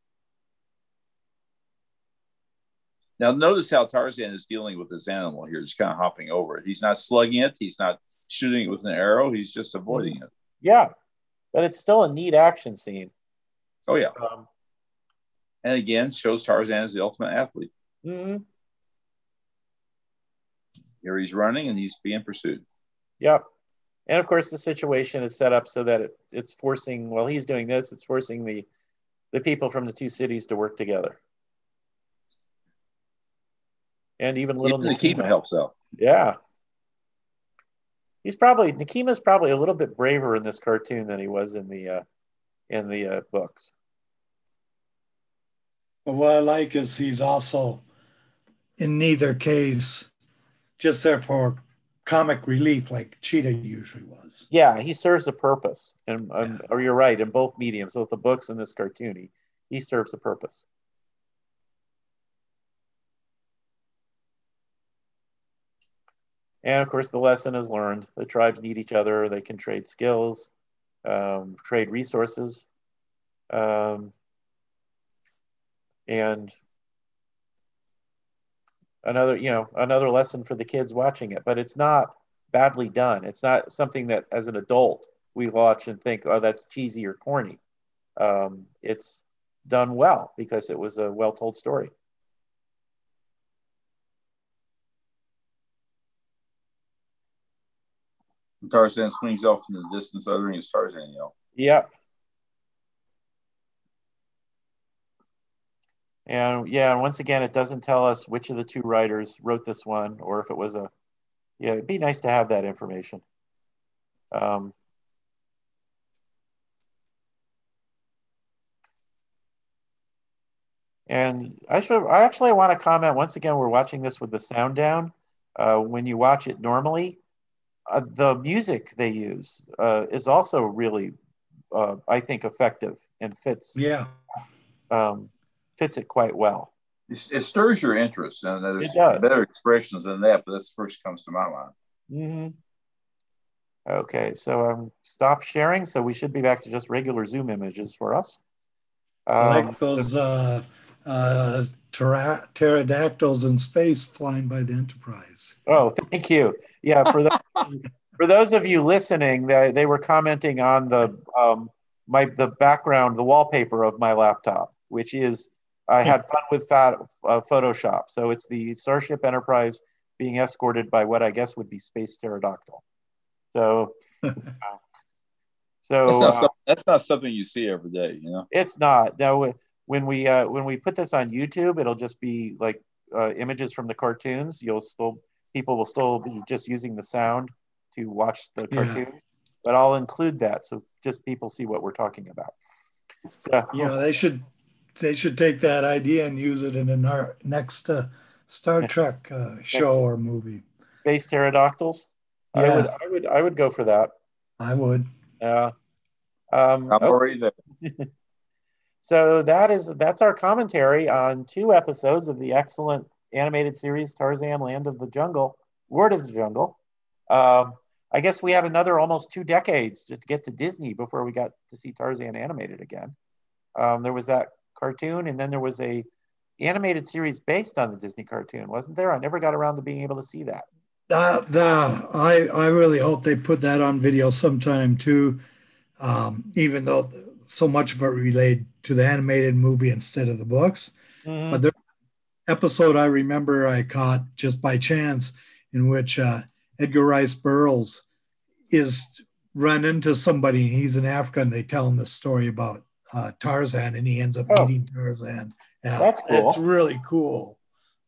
Now, notice how Tarzan is dealing with this animal here. Just kind of hopping over it. He's not slugging it. He's not shooting it with an arrow. He's just avoiding it. Yeah, but it's still a neat action scene. Oh, yeah. Um, and again, shows Tarzan as the ultimate athlete. Mm-hmm. Here he's running and he's being pursued. Yep. And of course, the situation is set up so that it, it's forcing, while he's doing this, it's forcing the, the people from the two cities to work together. And even little even Nekima, Nekima helps out. Yeah. He's probably, Nekima's probably a little bit braver in this cartoon than he was in the, uh, in the uh, books. But what I like is he's also, in neither case, just there for comic relief like Cheetah usually was. Yeah, he serves a purpose. And, um, yeah. Or you're right, in both mediums, both the books and this cartoon, he, he serves a purpose. And of course, the lesson is learned. The tribes need each other. They can trade skills, um, trade resources, um, and another, you know, another lesson for the kids watching it. But it's not badly done. It's not something that, as an adult, we watch and think, "Oh, that's cheesy or corny." Um, it's done well because it was a well-told story. Tarzan swings off into the distance, uttering his Tarzan yell. Yep. And yeah, and once again, it doesn't tell us which of the two writers wrote this one, or if it was a. Yeah, it'd be nice to have that information. Um, and I should. I actually want to comment once again. We're watching this with the sound down. Uh, when you watch it normally, uh, the music they use uh, is also really, uh, I think, effective and fits. Yeah. Um, fits it quite well. It, it stirs your interest, and there's It does. better expressions than that, but that's the first comes to my mind. Mm-hmm. Okay, so um, stop sharing. So we should be back to just regular Zoom images for us. Um, I like those uh, uh, pter- pterodactyls in space flying by the Enterprise. Oh, thank you. Yeah, for the, for those of you listening, they, they were commenting on the um, my the background, the wallpaper of my laptop, which is I had fun with fat, uh, Photoshop. So it's the Starship Enterprise being escorted by what I guess would be space pterodactyl. So, uh, so that's not, uh, some, that's not something you see every day, you know. It's not. Now, when we uh, when we put this on YouTube, it'll just be like uh, images from the cartoons. You'll still people will still be just using the sound to watch the cartoons, yeah. But I'll include that so just people see what we're talking about. So, yeah, they should they should take that idea and use it in the next uh, Star Trek uh, show or movie. Space pterodactyls. Yeah. I would I would I would go for that. I would. Yeah. Uh, um, I'm okay. already there. So that is that's our commentary on two episodes of the excellent animated series Tarzan: Land of the Jungle, Lord of the Jungle. Um, I guess we had another almost two decades to get to Disney before we got to see Tarzan animated again. Um, there was that cartoon, and then there was a animated series based on the Disney cartoon, wasn't there? I never got around to being able to see that. Uh, the, I I really hope they put that on video sometime too, um, even though so much of it related to the animated movie instead of the books. Mm-hmm. But there's an episode I remember I caught just by chance in which uh, Edgar Rice Burroughs is run into somebody, and he's in Africa, and they tell him the story about uh, Tarzan, and he ends up oh. meeting Tarzan. Yeah, that's cool. It's really cool.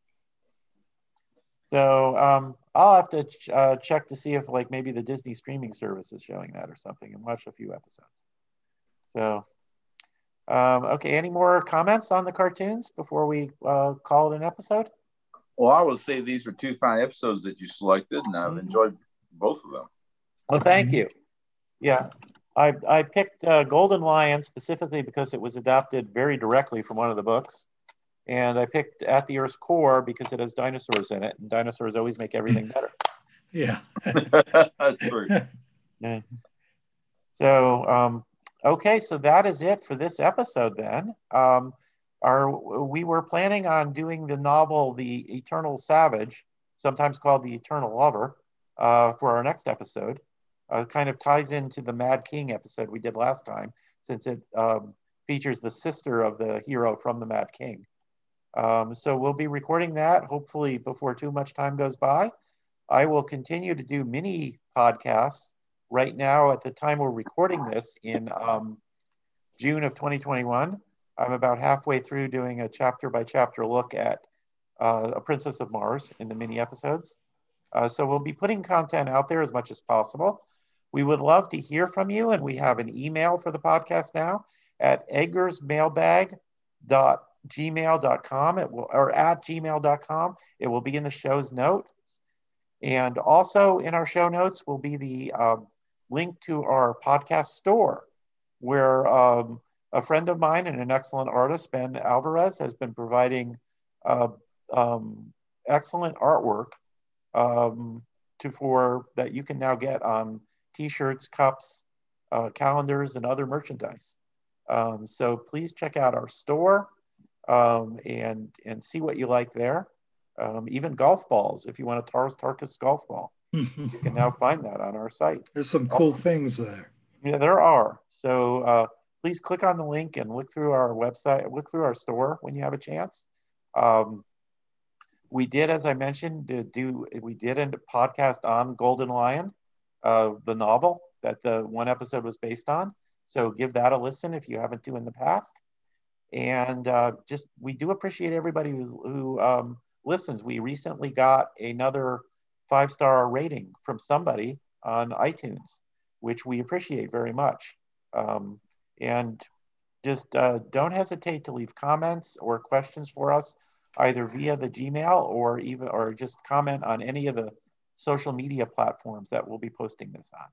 So um, I'll have to ch- uh, check to see if like maybe the Disney streaming service is showing that or something, and watch a few episodes. So, um, okay, any more comments on the cartoons before we uh, call it an episode? Well, I would say these were two fine episodes that you selected, and I've mm-hmm. enjoyed both of them. Well, thank you. Yeah, I, I picked uh, Golden Lion specifically because it was adapted very directly from one of the books. And I picked At the Earth's Core because it has dinosaurs in it, and dinosaurs always make everything better. Yeah. That's true. Yeah. So, um, okay, so that is it for this episode then. Um, our, we were planning on doing the novel The Eternal Savage, sometimes called The Eternal Lover, uh, for our next episode. Uh, kind of ties into the Mad King episode we did last time, since it um, features the sister of the hero from the Mad King. Um, so we'll be recording that hopefully before too much time goes by. I will continue to do mini podcasts right now at the time we're recording this in um, June of twenty twenty-one. I'm about halfway through doing a chapter by chapter look at uh, A Princess of Mars in the mini episodes. Uh, so we'll be putting content out there as much as possible. We would love to hear from you, and we have an email for the podcast now at eggersmailbag dot gmail dot com. It will, or at gmail dot com. It will be in the show's notes. And also in our show notes will be the um, link to our podcast store, where um, a friend of mine and an excellent artist, Ben Alvarez, has been providing uh, um, excellent artwork um, to for that you can now get on T-shirts, cups, uh, calendars, and other merchandise. Um, so please check out our store um, and and see what you like there. Um, even golf balls, if you want a Tars Tarkus golf ball, you can now find that on our site. There's some cool things there. Yeah, there are. So uh, please click on the link and look through our website, look through our store when you have a chance. Um, we did, as I mentioned, do we did a podcast on Golden Lion, uh, the novel that the one episode was based on. So give that a listen if you haven't do in the past. And uh, just we do appreciate everybody who, who um, listens. We recently got another five-star rating from somebody on iTunes, which we appreciate very much. Um, and just uh, don't hesitate to leave comments or questions for us, either via the Gmail or even or just comment on any of the social media platforms that we'll be posting this on.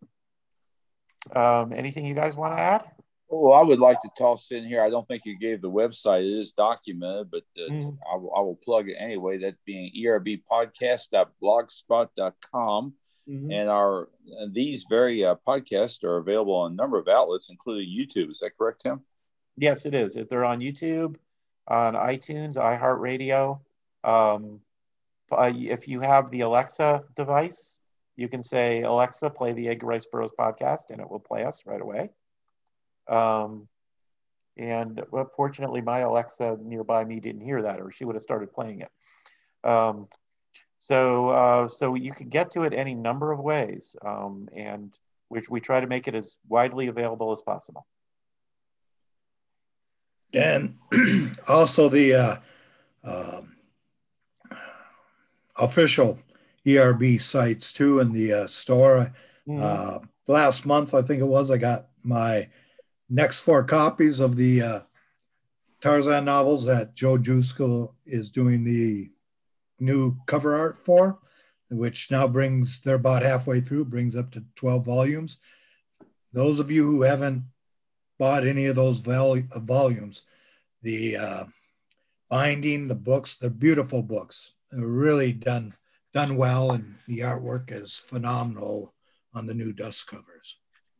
Um, anything you guys want to add? Oh, I would like to toss in here. I don't think you gave the website. It is documented, but uh, mm. I, will, I will plug it anyway. That being e r b podcast dot blogspot dot com. Mm-hmm. And our and these very uh, podcasts are available on a number of outlets, including YouTube. Is that correct, Tim? Yes, it is. If they're on YouTube, on iTunes, iHeartRadio. Um, uh, if you have the Alexa device, you can say, Alexa, play the Edgar Rice Burroughs podcast, and it will play us right away. Um, and well, fortunately, my Alexa nearby me didn't hear that, or she would have started playing it. Um, so, uh, so you can get to it any number of ways, um, and which we try to make it as widely available as possible. And also the uh, um, official E R B sites too in the uh, store. Mm-hmm. Uh, last month, I think it was, I got my next four copies of the uh, Tarzan novels that Joe Jusko is doing the new cover art for, which now brings, they're about halfway through, brings up to twelve volumes. Those of you who haven't bought any of those vol- volumes, the uh, binding, the books, they're beautiful books. They're really done done well, and the artwork is phenomenal on the new dust covers.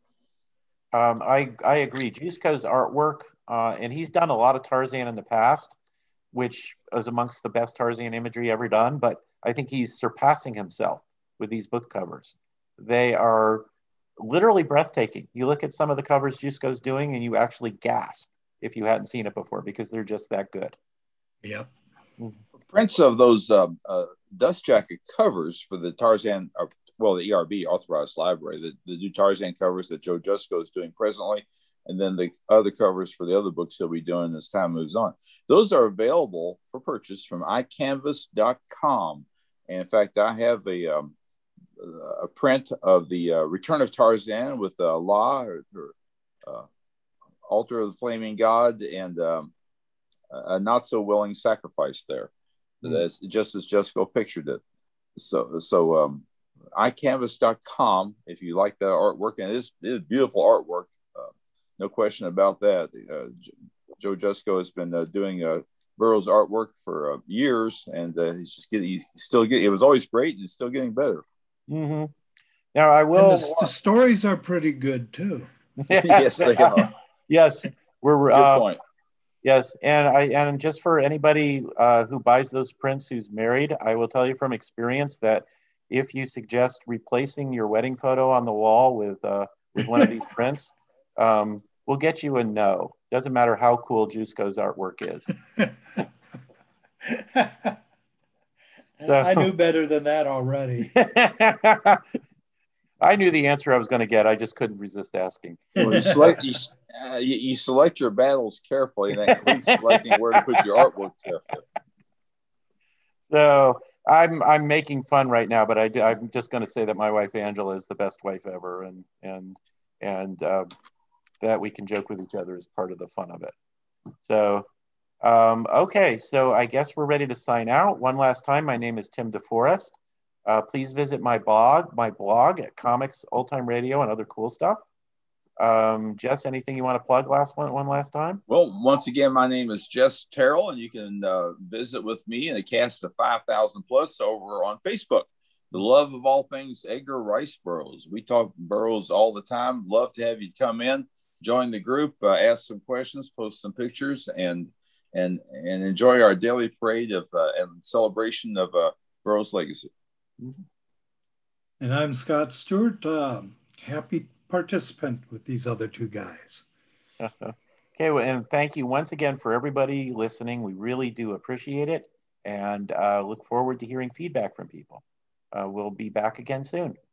Um, I, I agree. Jusko's artwork, uh, and he's done a lot of Tarzan in the past, which is amongst the best Tarzan imagery ever done, but I think he's surpassing himself with these book covers. They are literally breathtaking. You look at some of the covers Jusko's doing and you actually gasp if you hadn't seen it before, because they're just that good. Yep. Mm-hmm. Prints of those uh, uh, dust jacket covers for the Tarzan, uh, well, the E R B authorized library, the, the new Tarzan covers that Joe Jusko is doing presently, and then the other covers for the other books he'll be doing as time moves on. Those are available for purchase from i canvas dot com. And in fact, I have a um, a print of the uh, Return of Tarzan with uh, La, or, or uh, Altar of the Flaming God, and um, a not so willing sacrifice there. Mm. That's just as Jusko pictured it. So, so um, i canvas dot com, if you like that artwork, and it is, it is beautiful artwork. Uh, no question about that. Uh, Joe Jusko has been uh, doing uh, Burroughs artwork for uh, years, and uh, he's just getting, he's still getting, it was always great, and it's still getting better. Mm-hmm. Now I will. The, the stories are pretty good too. Yes, they are. Yes, we're. Good uh, point. Yes, and I and just for anybody uh, who buys those prints who's married, I will tell you from experience that if you suggest replacing your wedding photo on the wall with uh, with one of these prints, um, we'll get you a no. Doesn't matter how cool Jusko's artwork is. So, I knew better than that already. I knew the answer I was going to get. I just couldn't resist asking. Well, you, select, you, uh, you, you select your battles carefully, and that includes selecting where to put your artwork carefully. So I'm I'm making fun right now, but I, I'm just going to say that my wife Angela is the best wife ever, and and and uh, that we can joke with each other is part of the fun of it. So. Um, okay, so I guess we're ready to sign out. One last time, my name is Tim DeForest. Uh, please visit my blog, my blog at Comics, Old Time Radio, and other cool stuff. Um, Jess, anything you want to plug last one, one last time? Well, once again, my name is Jess Terrell, and you can uh, visit with me and a cast of five thousand plus over on Facebook. the love of all things Edgar Rice Burroughs. We talk Burroughs all the time. Love to have you come in, join the group, uh, ask some questions, post some pictures, and and and enjoy our daily parade of uh, and celebration of uh, Burroughs' legacy. And I'm Scott Stewart, uh, happy participant with these other two guys. Okay, well, and thank you once again for everybody listening. We really do appreciate it, and uh, look forward to hearing feedback from people. Uh, we'll be back again soon.